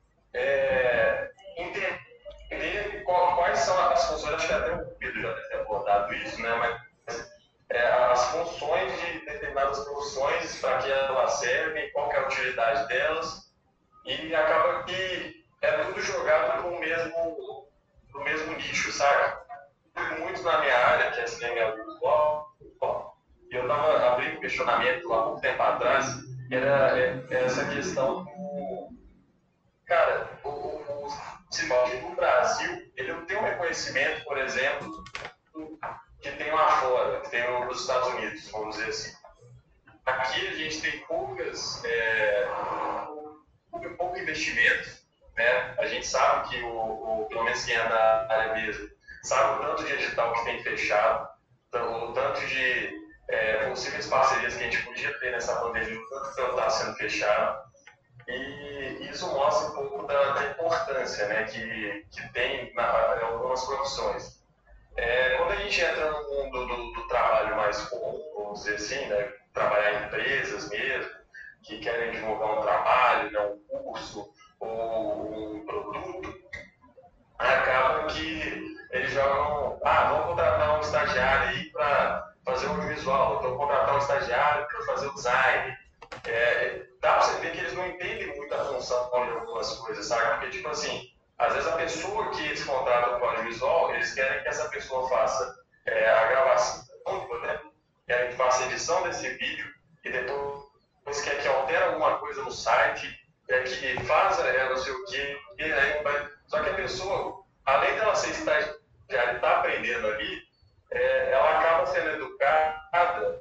É, entender quais são as funções, acho que até o Pedro já deve ter abordado isso, né, mas é, as funções de determinadas profissões, para que elas servem, qual que é a utilidade delas, e acaba que é tudo jogado pro mesmo, pro mesmo nicho, sabe? Muito na minha área, que é cinema audiovisual, e eu estava abrindo um questionamento há pouco tempo atrás, era é, essa questão do. Cara, o, o, o cinema do Brasil, ele não tem um reconhecimento, por exemplo, que tem lá fora, que tem nos Estados Unidos, vamos dizer assim. Aqui a gente tem poucas. É, pouco investimento, né? A gente sabe que o, o pelo menos quem é da área mesmo, sabe o tanto de edital que tem fechado, o tanto de é, possíveis parcerias que a gente podia ter nessa pandemia, o tanto que está sendo fechado. E isso mostra um pouco da, da importância, né, que, que tem na, em algumas profissões. É, quando a gente entra no mundo do, do trabalho mais comum, vamos dizer assim, né, trabalhar em empresas mesmo, que querem divulgar um trabalho, né, um curso ou um produto, acaba que eles jogam, ah, vamos contratar um estagiário aí para fazer o audiovisual, então contratar um estagiário para fazer o design. É, dá para você ver que eles não entendem muito a função de algumas coisas, sabe? Porque, tipo assim, às vezes a pessoa que eles contratam para o audiovisual, eles querem que essa pessoa faça é, a gravação, por exemplo, querem que faça a edição desse vídeo e depois quer que altere alguma coisa no site, é, que faça é, não sei o quê, e aí vai. Só que a pessoa, além dela ser estagiária e estar tá aprendendo ali, é, ela acaba sendo educada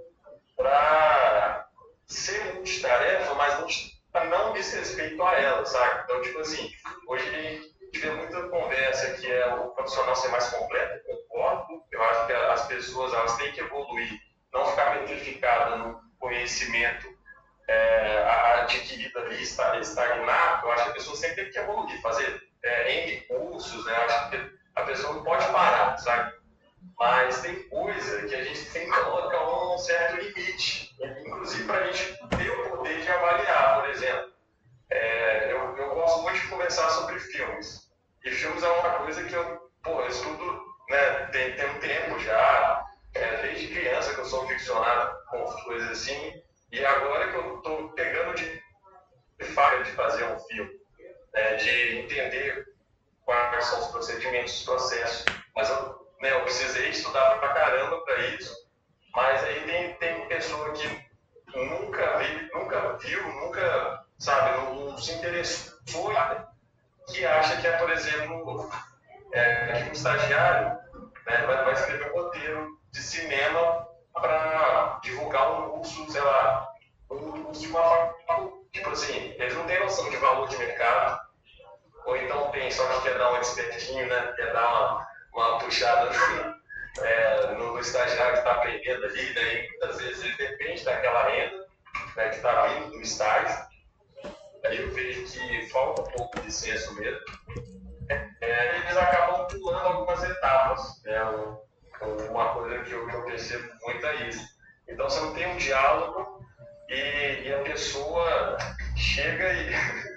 para ser multitarefa, mas não, não diz respeito a ela, sabe? Então, tipo assim, hoje a gente vê muita conversa que é o profissional ser mais completo, eu concordo. Eu acho que as pessoas elas têm que evoluir, não ficar petrificada no conhecimento é, adquirido ali, estagnar. Eu acho que a pessoa sempre tem que evoluir, fazer é, N cursos, né? Eu acho que a pessoa não pode parar, sabe? Mas tem coisa que a gente tem que colocar um certo limite, inclusive para a gente ter o poder de avaliar. Por exemplo, é, eu, eu gosto muito de conversar sobre filmes. E filmes é uma coisa que eu, pô, eu estudo, né, tem, tem um tempo já, é, desde criança que eu sou ficcionado com coisas assim, e agora que eu estou pegando de fato de fazer um filme, né, de entender quais são os procedimentos, os processos. Mas eu, né, eu precisei estudar pra caramba para isso. Mas aí tem, tem pessoa que nunca viu, nunca viu, nunca, sabe, não, não se interessou, que acha que é, por exemplo, é, que um estagiário, né, vai, vai escrever um roteiro de cinema para divulgar um curso, sei lá, um curso de uma faculdade. Tipo assim, eles não têm noção de valor de mercado, ou então tem só que quer dar um expertinho, né? Quer dar uma, uma puxada no, é, no, no estagiário que está aprendendo ali, né? E muitas vezes ele depende daquela renda, né, que está vindo do estágio. Aí eu vejo que falta um pouco de senso mesmo. É, eles acabam pulando algumas etapas, né? Um, uma coisa que eu, que eu percebo muito é isso. Então você não tem um diálogo e, e a pessoa chega e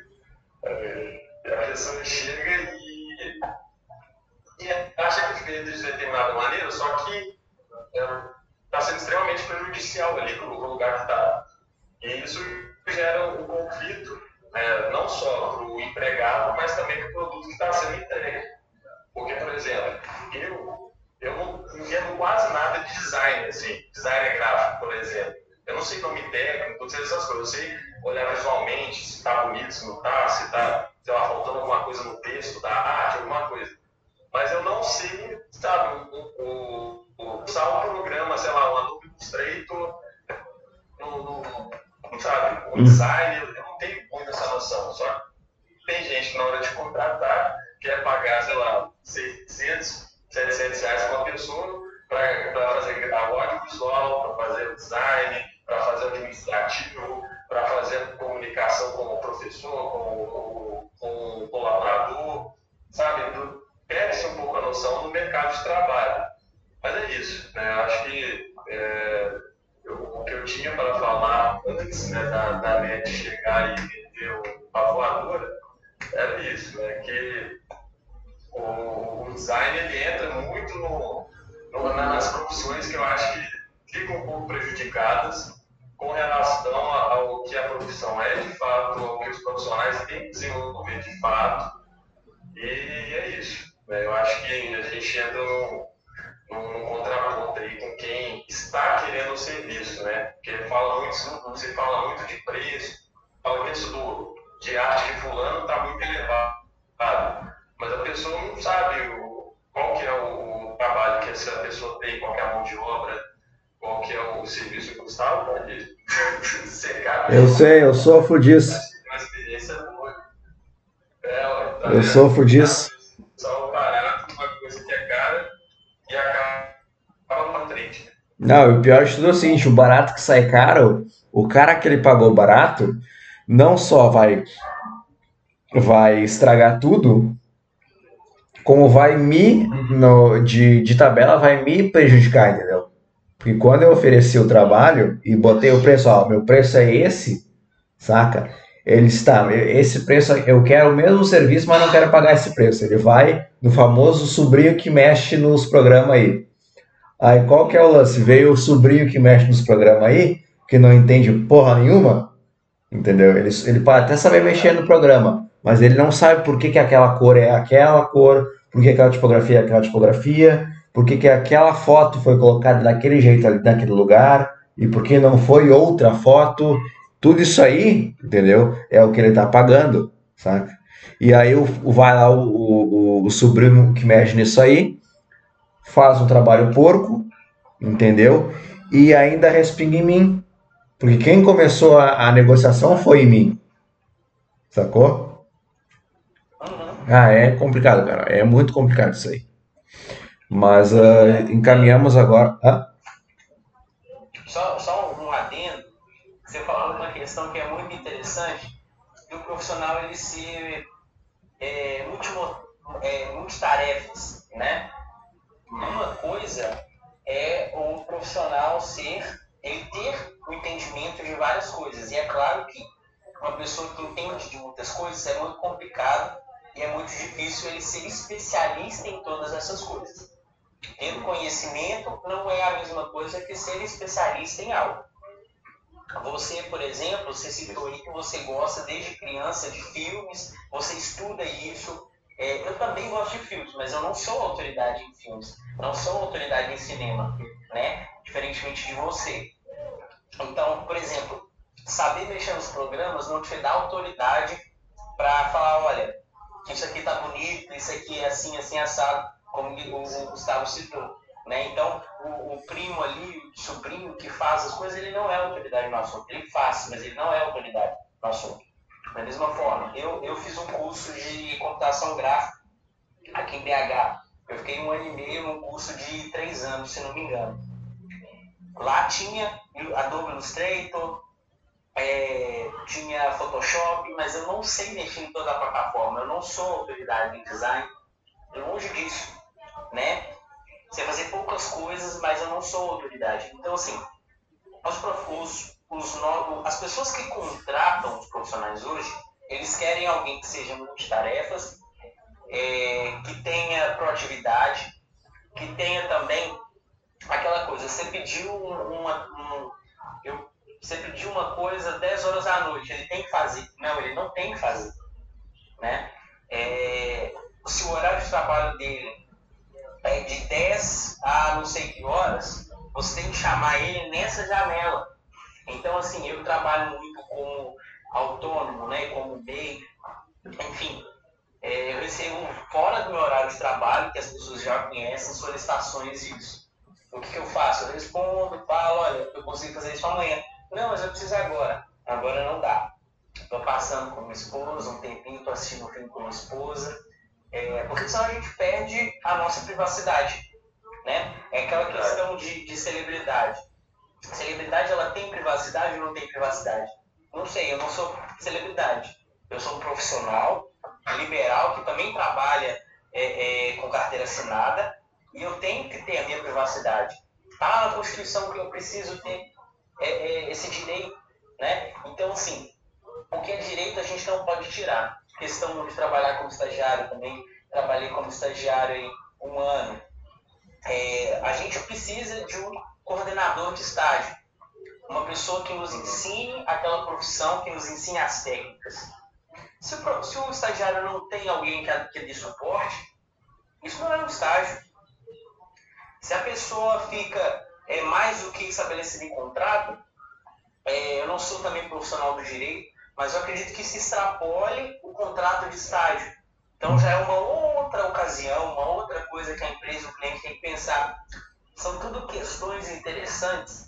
a pessoa chega e, e acha que fez de determinada maneira, só que está sendo extremamente prejudicial ali para o lugar que está. E isso gera um conflito, né, não só para o empregado, mas também para o produto que está sendo entregue. Porque, por exemplo, eu, eu não entendo quase nada de design, assim, design gráfico, por exemplo. Eu não sei nome técnico, não sei essas coisas. Eu sei olhar visualmente, se está bonito, se não está, se está, sei lá, faltando alguma coisa no texto da arte, alguma coisa. Mas eu não sei, sabe, o, o, o, usar um programa, sei lá, um Adobe Illustrator, no, no, no, sabe, o design, eu não tenho muito essa noção. Só que tem gente que na hora de contratar quer pagar, sei lá, seiscentos, setecentos reais para uma pessoa para fazer a audiovisual, para fazer o design, para fazer o administrativo, para fazer comunicação com o professor, com o, com o colaborador, sabe? Perde-se um pouco a noção do mercado de trabalho. Mas é isso, né? Eu acho que é, eu, o que eu tinha para falar antes, né, da, da net chegar e vender a voadora era isso, né? Que o, o design ele entra muito no, no, nas profissões que eu acho que ficam um pouco prejudicadas com relação ao que a profissão é de fato, ao que os profissionais têm que desenvolver de fato. E é isso. Né? Eu acho que a gente entra num, num contraponto aí com quem está querendo o serviço, né? Porque fala muito, você fala muito de preço, fala que isso do, de arte que fulano está muito elevado. Mas a pessoa não sabe o, qual que é o, o trabalho que essa pessoa tem, qual que é a mão de obra, qual que é o serviço que custava, pode secar. Eu sei, eu sofro disso. Uma experiência boa. É, ó, tá eu vendo? sofro disso. Só barato, uma coisa que é cara e acaba na frente. Não, e o pior de tudo é o seguinte, o barato que sai caro, o cara que ele pagou barato, não só vai, vai estragar tudo, como vai me, no, de, de tabela, vai me prejudicar, entendeu? Porque quando eu ofereci o trabalho e botei o preço, ó, meu preço é esse, saca? Ele está, esse preço, eu quero o mesmo serviço, mas não quero pagar esse preço. Ele vai no famoso sobrinho que mexe nos programas aí. Aí qual que é o lance? Veio o sobrinho que mexe nos programas aí, que não entende porra nenhuma, entendeu? Ele, ele pode até saber mexer no programa, mas ele não sabe por que, que aquela cor é aquela cor, por que aquela tipografia é aquela tipografia, por que, que aquela foto foi colocada daquele jeito ali naquele lugar, e por que não foi outra foto. Tudo isso aí, entendeu? É o que ele está pagando, saca? E aí o, o, vai lá o, o, o sobrinho que mexe nisso aí, faz um trabalho porco, entendeu? E ainda respinga em mim. Porque quem começou a, a negociação foi em mim. Sacou? Uhum. Ah, é complicado, cara. É muito complicado isso aí. Mas uh, encaminhamos agora. Ah? Só, só um adendo. Você falou uma questão que é muito interessante, do profissional ele ser é, multimo, é, multitarefas, né? uma coisa é o profissional ser, ele ter o entendimento de várias coisas. E é claro que uma pessoa que entende de muitas coisas é muito complicado e é muito difícil ele ser especialista em todas essas coisas. Ter conhecimento não é a mesma coisa que ser especialista em algo. Você, por exemplo, você citou aí que você gosta desde criança de filmes, você estuda isso. É, eu também gosto de filmes, mas eu não sou autoridade em filmes, não sou autoridade em cinema, né? Diferentemente de você. Então, por exemplo, saber mexer nos programas não te dá autoridade para falar, olha, isso aqui tá bonito, isso aqui é assim, assim, assado, como o Gustavo citou. Né? Então, o, o primo ali, o sobrinho que faz as coisas, ele não é autoridade no assunto. Ele faz, mas ele não é autoridade no assunto. Da mesma forma, eu, eu fiz um curso de computação gráfica aqui em B H. Eu fiquei um ano e meio num curso de três anos, se não me engano. Lá tinha Adobe Illustrator, é, tinha Photoshop, mas eu não sei mexer em toda a plataforma. Eu não sou autoridade em design, longe disso, né? Sei fazer poucas coisas, mas eu não sou autoridade. Então, assim, os, os, os, as pessoas que contratam os profissionais hoje, eles querem alguém que seja multitarefas, é, que tenha proatividade, que tenha também aquela coisa, você pediu uma, um, eu, você pediu uma coisa dez horas da noite, ele tem que fazer. Não, ele não tem que fazer. Né? É, se o horário de trabalho dele é de dez a não sei que horas, você tem que chamar ele nessa janela. Então, assim, eu trabalho muito como autônomo, né, como M E I, enfim, é, eu recebo fora do meu horário de trabalho, que as pessoas já conhecem, solicitações disso. O que, que eu faço? Eu respondo, falo, olha, eu consigo fazer isso amanhã. Não, mas eu preciso agora. Agora não dá. Estou passando com minha esposa, um tempinho, estou assistindo um filme com minha esposa, é, porque senão a gente perde a nossa privacidade. Né? É aquela questão de, de celebridade. A celebridade, ela tem privacidade ou não tem privacidade? Não sei, eu não sou celebridade. Eu sou um profissional liberal que também trabalha é, é, com carteira assinada e eu tenho que ter a minha privacidade. Ah, na Constituição que eu preciso ter é, é, esse direito. Né? Então, assim, o que é direito a gente não pode tirar. Questão de trabalhar como estagiário também. Trabalhei como estagiário em um ano. É, a gente precisa de um coordenador de estágio, uma pessoa que nos ensine aquela profissão, que nos ensine as técnicas. Se o, se o estagiário não tem alguém que, que dê suporte, isso não é um estágio. Se a pessoa fica é, mais do que estabelecido em contrato, é, eu não sou também profissional do direito, mas eu acredito que se extrapole o contrato de estágio. Então já é uma outra ocasião, uma outra coisa que a empresa, o cliente tem que pensar. São tudo questões interessantes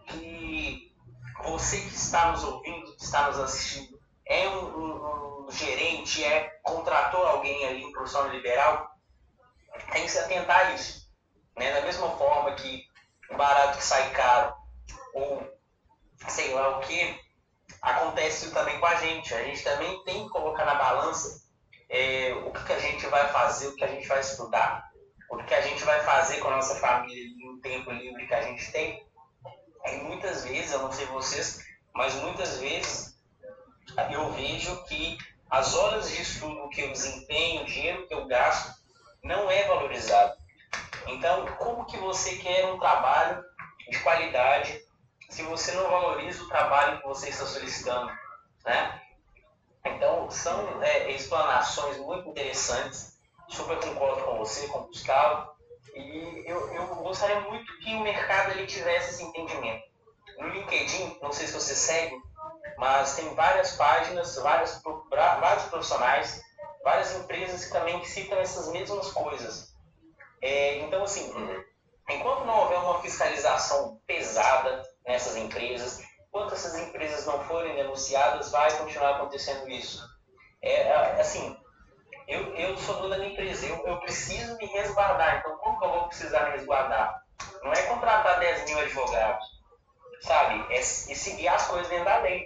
que você que está nos ouvindo, que está nos assistindo, é um, um, um gerente, é contratou alguém ali, um profissional liberal, tem que se atentar a isso. Né? Da mesma forma que o barato que sai caro, ou sei lá o que, acontece também com a gente. A gente também tem que colocar na balança é, o que, que a gente vai fazer, o que a gente vai estudar, o que a gente vai fazer com a nossa família no tempo livre que a gente tem. E muitas vezes, eu não sei vocês, mas muitas vezes eu vejo que as horas de estudo que eu desempenho, o dinheiro que eu gasto, não é valorizado. Então, como que você quer um trabalho de qualidade se você não valoriza o trabalho que você está solicitando? Né? Então, são é, explanações muito interessantes. Super concordo com você, com o Gustavo. E eu, eu gostaria muito que o mercado ele tivesse esse entendimento. No LinkedIn, não sei se você segue, mas tem várias páginas, várias, vários profissionais, várias empresas que também citam essas mesmas coisas. É, então, assim, enquanto não houver uma fiscalização pesada nessas empresas, enquanto essas empresas não forem denunciadas, vai continuar acontecendo isso. É, assim, eu, eu sou dono da minha empresa, eu, eu preciso me resguardar. Então, como que eu vou precisar me resguardar? Não é contratar dez mil advogados, sabe? É, é seguir as coisas dentro da lei.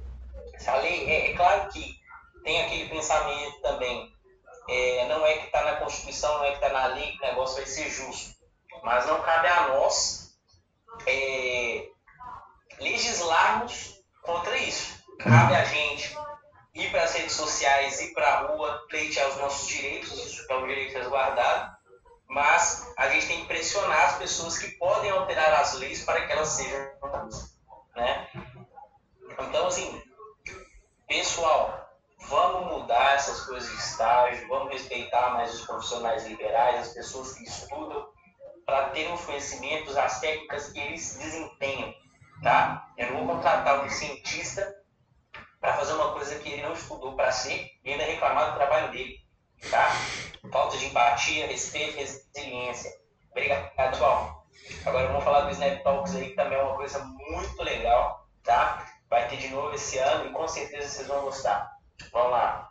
A lei, é, é claro que tem aquele pensamento também, é, não é que está na Constituição, não é que está na lei que o negócio vai ser justo. mas não cabe a nós é, legislarmos contra isso. Cabe a gente ir para as redes sociais, ir para a rua, pleitear os nossos direitos, isso é um direito resguardado, mas a gente tem que pressionar as pessoas que podem alterar as leis para que elas sejam, né? Então, assim, pessoal, vamos mudar essas coisas de estágio, vamos respeitar mais os profissionais liberais, as pessoas que estudam, para ter os conhecimentos, as técnicas que eles desempenham, tá? Eu não vou contratar um cientista para fazer uma coisa que ele não estudou para ser e ainda reclamar do trabalho dele, tá? Falta de empatia, respeito, resiliência. Obrigado, pessoal. Agora vamos falar do Snap Talks aí, que também é uma coisa muito legal, tá? Vai ter de novo esse ano e com certeza vocês vão gostar. Vamos lá.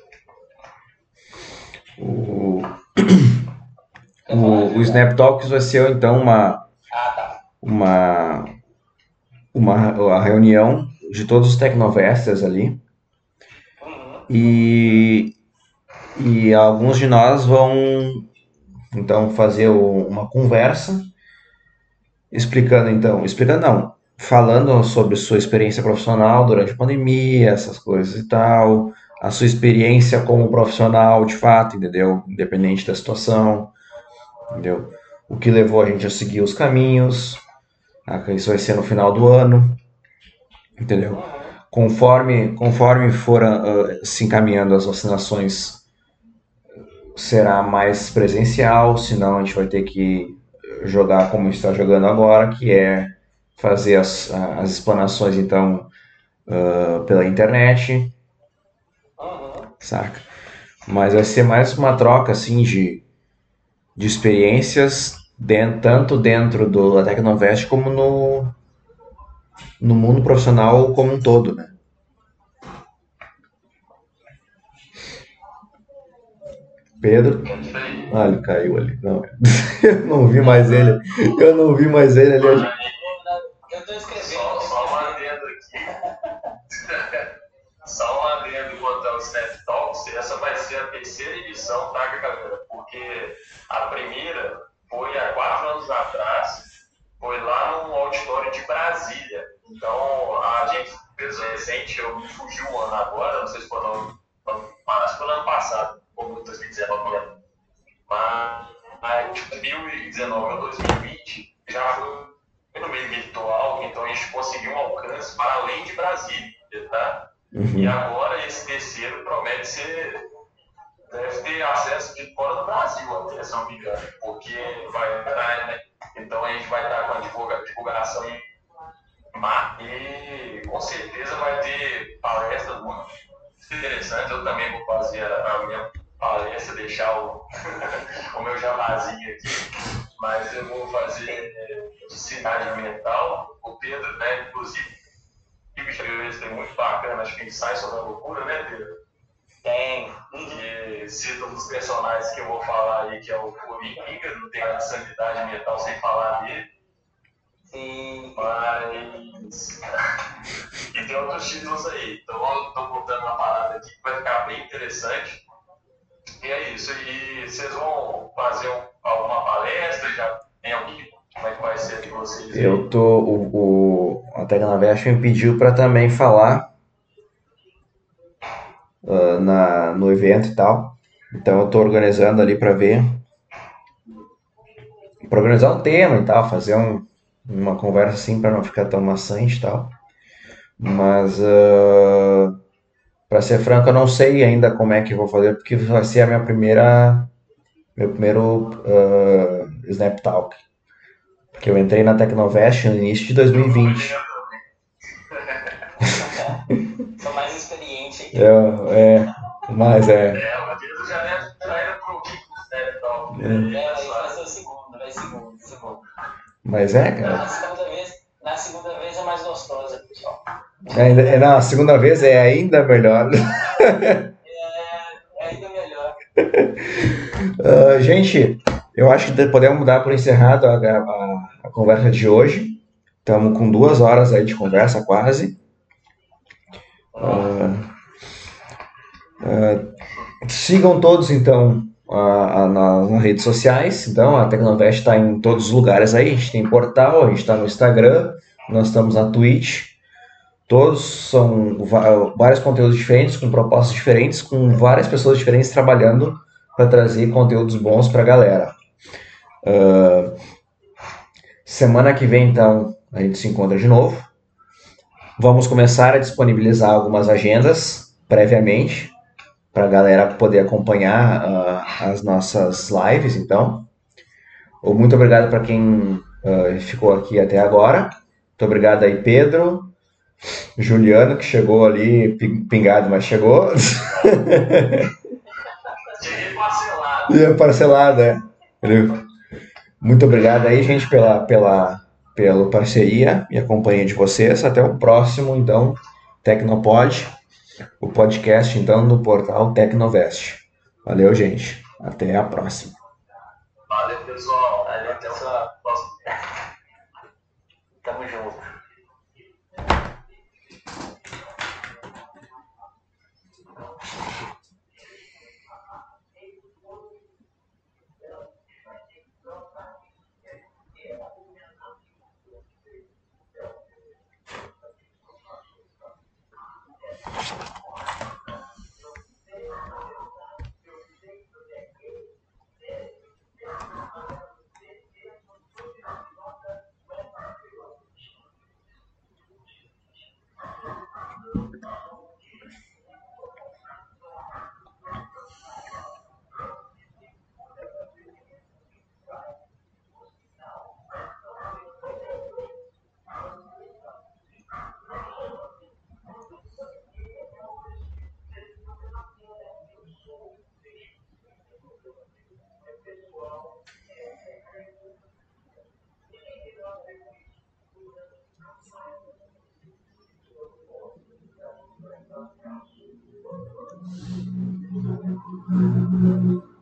O, o, o Snap Talks vai ser então uma, ah, tá. uma, uma, uma reunião de todos os Tecnovesters ali. Uhum. E, e alguns de nós vão então fazer o, uma conversa explicando então, explicando não, falando sobre sua experiência profissional durante a pandemia, essas coisas e tal, a sua experiência como profissional de fato, entendeu? Independente da situação, entendeu? O que levou a gente a seguir os caminhos, isso vai ser no final do ano, entendeu? Conforme, conforme foram uh, se encaminhando as vacinações, será mais presencial, senão a gente vai ter que jogar como está jogando agora, que é fazer as, as explanações, então, uh, pela internet, Uhum. saca? Mas vai ser mais uma troca, assim, de, de experiências, dentro, tanto dentro do, da Tecnovest como no, no mundo profissional como um todo, né? Pedro? Ah, ele caiu ali. Não, eu não vi mais ele. Eu não vi mais ele ali. Eu tô escrevendo. Só, só um adendo aqui. Só um adendo quanto ao Snap Talks. Essa vai ser a terceira edição, tá, galera? Porque a primeira foi há quatro anos atrás. Foi lá no auditório de Brasília. Então, a gente fez recente, eu me fugiu o ano agora, não sei se foi no ano, mas foi no ano passado, ou dois mil e dezenove, mas de dois mil e dezenove a dois mil e vinte já foi no meio virtual, então a gente conseguiu um alcance para além de Brasília, tá? Uhum. E agora esse terceiro promete ser, deve ter acesso de fora do Brasil, até, se não me engano, porque vai estar, né? Então a gente vai estar com a divulga, divulgação em mar e com certeza vai ter palestras muito interessantes. Eu também vou fazer a minha palestra, deixar o, o meu jabazinho aqui, mas eu vou fazer de cidade mental. O Pedro, né, inclusive, é muito bacana, acho que a gente sai sobre a loucura, né, Pedro? Tem. Que cita um dos personagens que eu vou falar aí, que é o Coringa, não tem a sanidade mental sem falar dele. Sim. Mas. E tem outros títulos aí. Então eu tô botando uma parada aqui que vai ficar bem interessante. E é isso. E vocês vão fazer um, alguma palestra? Já tem alguém? Como é que vai ser de vocês? Eu tô. O, o, a Tecnovest me pediu para também falar uh, na, no evento e tal. Então eu tô organizando ali para ver. Para organizar um tema e tal, fazer um, uma conversa assim para não ficar tão maçante e tal. Mas, uh, para ser franco, eu não sei ainda como é que vou fazer, porque vai ser a minha primeira, meu primeiro uh, Snap Talk. Porque eu entrei na Tecnovest no início de dois mil e vinte. Sou mais experiente aqui. É, é, mas é. É, o Pedro já era pro Snap Talk. É, vai ser o segundo, vai ser o segundo, segundo. Mas é, cara. Na segunda vez, na segunda vez é mais gostosa, pessoal. É, na segunda vez é ainda melhor. É, é ainda melhor. Uh, gente, eu acho que podemos dar por encerrado a, a, a conversa de hoje. Estamos com duas horas aí de conversa quase. Uh, uh, sigam todos então a, a, nas, nas redes sociais. Então, a Tecnovest está em todos os lugares aí. A gente tem portal, a gente está no Instagram, nós estamos na Twitch. Todos são vários conteúdos diferentes, com propostas diferentes, com várias pessoas diferentes trabalhando para trazer conteúdos bons para a galera. Uh, semana que vem, então, a gente se encontra de novo. Vamos começar a disponibilizar algumas agendas previamente para a galera poder acompanhar uh, as nossas lives, então. Muito obrigado para quem uh, ficou aqui até agora. Muito obrigado aí, Pedro. Juliano, que chegou ali pingado, mas chegou. Cheguei parcelado. É parcelado, é. Muito obrigado aí, gente, pela, pela, pela parceria e a companhia de vocês. Até o próximo, então, Tecnopod, o podcast, então, do portal Tecnovest. Valeu, gente. Até a próxima. Valeu, pessoal. Valeu, pessoal. Tamo junto. Thank you.